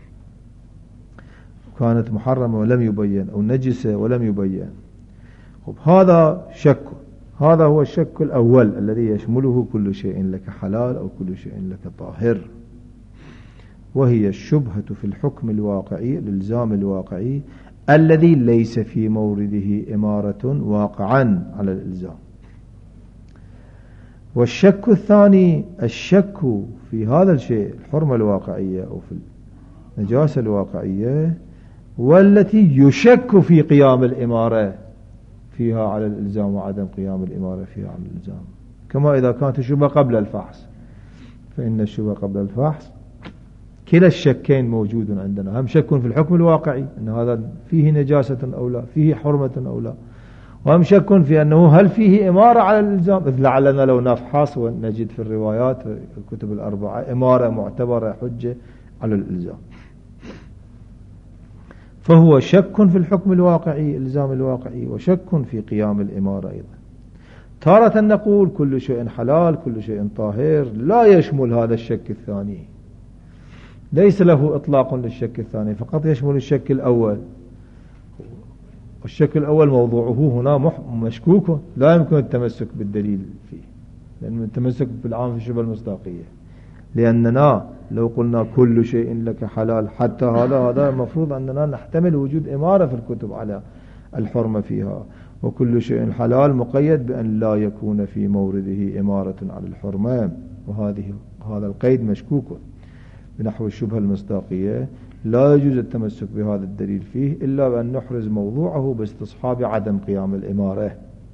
كانت محرمة ولم يبين، أو نجسة ولم يبين. هذا شك، هذا هو الشك الأول الذي يشمله كل شيء لك حلال أو كل شيء لك طاهر، وهي الشبهة في الحكم الواقعي، الإلزام الواقعي الذي ليس في مورده إمارة واقعا على الإلزام. والشك الثاني الشك في هذا الشيء، الحرمة الواقعية أو في النجاسة الواقعية، والتي يشك في قيام الإمارة فيها على الإلزام وعدم قيام الإمارة فيها على الإلزام، كما إذا كانت الشبهة قبل الفحص، فإن الشبهة قبل الفحص كلا الشكين موجود عندنا، هم شك في الحكم الواقعي أن هذا فيه نجاسة أو لا، فيه حرمة أو لا، وهم شك في أنه هل فيه إمارة على الإلزام، إذ لعلنا لو نفحص ونجد في الروايات الكتب الأربعة إمارة معتبرة حجة على الإلزام. فهو شك في الحكم الواقعي الإلزام الواقعي، وشك في قيام الإمارة أيضا. تارة نقول كل شيء حلال كل شيء طاهر، لا يشمل هذا الشك الثاني، ليس له إطلاق للشك الثاني، فقط يشمل الشك الأول. والشك الأول موضوعه هنا مشكوك، لا يمكن التمسك بالدليل فيه، لأن التمسك بالعام في الشبهة المصداقية، لأننا لو قلنا كل شيء لك حلال حتى هذا المفروض أننا نحتمل وجود إمارة في الكتب على الحرمة فيها، وكل شيء حلال مقيد بأن لا يكون في مورده إمارة على الحرمة، هذا القيد مشكوك بنحو الشبهة المصداقية، لا يجوز التمسك بهذا الدليل فيه إلا بأن نحرز موضوعه باستصحاب عدم قيام الإمارة،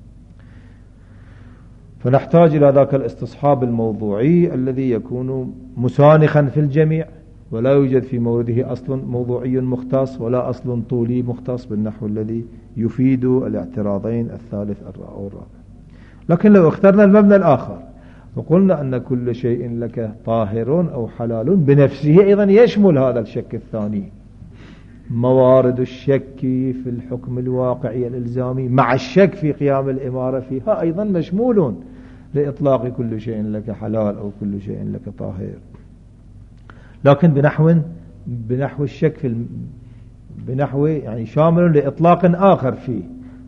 فنحتاج إلى ذاك الاستصحاب الموضوعي الذي يكون مسانخا في الجميع، ولا يوجد في مورده أصل موضوعي مختص ولا أصل طولي مختص بالنحو الذي يفيد الاعتراضين الثالث والرابع. لكن لو اخترنا المبنى الآخر وقلنا أن كل شيء لك طاهر أو حلال بنفسه، أيضا يشمل هذا الشك الثاني، موارد الشك في الحكم الواقعي الإلزامي مع الشك في قيام الإمارة فيها أيضا مشمول لإطلاق كل شيء لك حلال أو كل شيء لك طاهر، لكن بنحو الشك بنحو يعني شامل لإطلاق آخر فيه،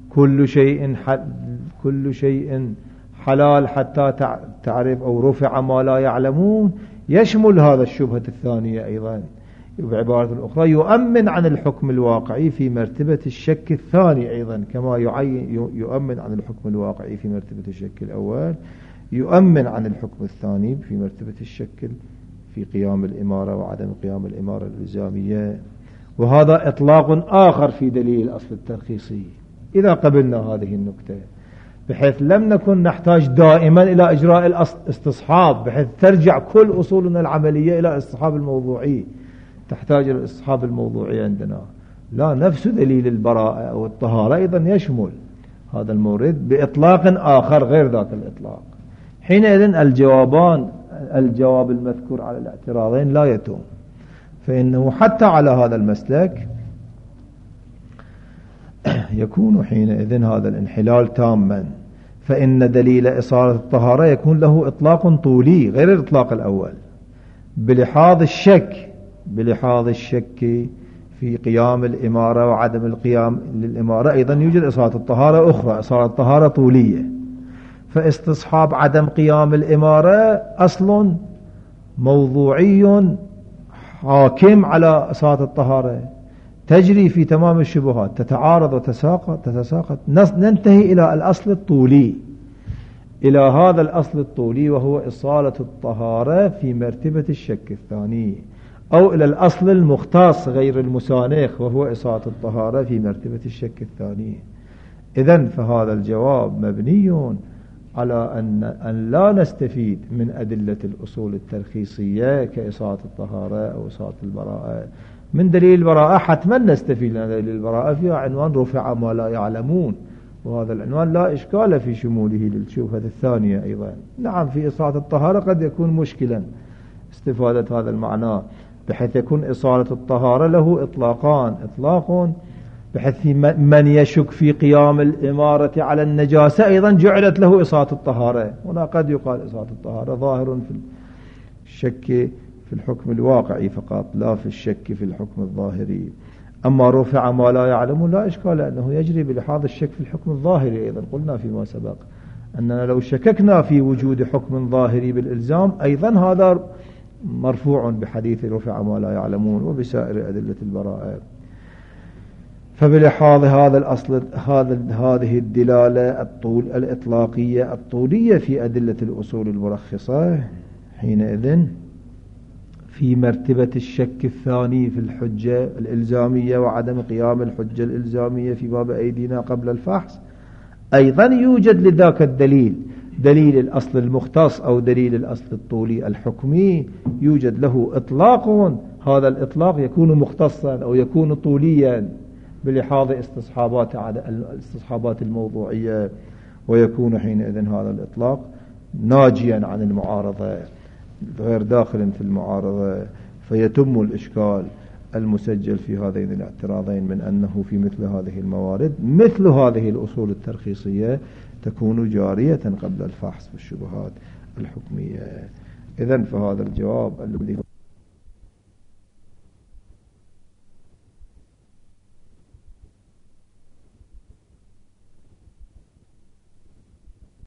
كل شيء حلال حتى تعرف أو رفع ما لا يعلمون، يشمل هذا الشبهة الثانية أيضا، بعبارة أخرى يؤمن عن الحكم الواقعي في مرتبة الشك الثاني أيضا، كما يؤمن عن الحكم الواقعي في مرتبة الشك الأول، يؤمن عن الحكم الثاني في مرتبة الشك في قيام الإمارة وعدم قيام الإمارة الإلزامية. وهذا إطلاق آخر في دليل الأصل الترخيصي إذا قبلنا هذه النكتة، بحيث لم نكن نحتاج دائما إلى إجراء الاستصحاب، بحيث ترجع كل أصولنا العملية إلى الاستصحاب الموضوعي، تحتاج إلى الاستصحاب الموضوعي عندنا. لا، نفس دليل البراءة أو الطهارة أيضا يشمل هذا المورد بإطلاق آخر غير ذاك الإطلاق. حينئذ الجواب المذكور على الاعتراضين لا يتم، فإنه حتى على هذا المسلك يكون حينئذ هذا الانحلال تاما، فإن دليل إصالة الطهارة يكون له إطلاق طولي غير الإطلاق الأول، بلحاظ الشك في قيام الإمارة وعدم القيام للإمارة. أيضا يوجد إصالة الطهارة أخرى، إصالة الطهارة طولية، فاستصحاب عدم قيام الإمارة أصل موضوعي حاكم على إصالة الطهارة، تجري في تمام الشبهات، تتعارض وتتساقط، ننتهي إلى الأصل الطولي، إلى هذا الأصل الطولي وهو إصالة الطهارة في مرتبة الشك الثاني، أو إلى الأصل المختص غير المسانخ وهو إصالة الطهارة في مرتبة الشك الثاني. إذن فهذا الجواب مبني على أن لا نستفيد من أدلة الأصول الترخيصية كإصالة الطهارة أو إصالة البراءة. من دليل البراءة حتما نستفيد من دليل البراءة فيها عنوان رفع ما لا يعلمون، وهذا العنوان لا إشكال في شموله للشبهة الثانية أيضا. نعم، في إصالة الطهارة قد يكون مشكلا، استفادة هذا المعنى، بحيث يكون إصالة الطهارة له إطلاقان: إطلاق بحيث من يشك في قيام الإمارة على النجاسة أيضا جعلت له إصالة الطهارة. هنا قد يقال إصالة الطهارة ظاهر في الشك في الحكم الواقعي فقط، لا في الشك في الحكم الظاهري. أما رفع ما لا يعلم لا إشكال، لأنه يجري بلحاظ الشك في الحكم الظاهري. أيضا قلنا فيما سبق أننا لو شككنا في وجود حكم ظاهري بالإلزام أيضا هذا مرفوع بحديث رفع ما لا يعلمون وبسائر أدلة البراءة. فبلحاظ هذا الأصل هذه الدلالة الإطلاقية الطولية في أدلة الأصول المرخصة، حينئذ في مرتبة الشك الثاني في الحجة الإلزامية وعدم قيام الحجة الإلزامية فيما بأيدينا قبل الفحص، أيضا يوجد لذاك الدليل، دليل الأصل المختص أو دليل الأصل الطولي الحكمي، يوجد له إطلاق. هذا الإطلاق يكون مختصا أو يكون طوليا بلحاظ استصحابات الموضوعية، ويكون حينئذ هذا الإطلاق ناجيا عن المعارضة غير داخل في المعارضة، فيتم الإشكال المسجل في هذين الاعتراضين من أنه في مثل هذه الموارد مثل هذه الأصول الترخيصية تكون جارية قبل الفحص بالشبهات الحكمية. إذن فهذا الجواب الذي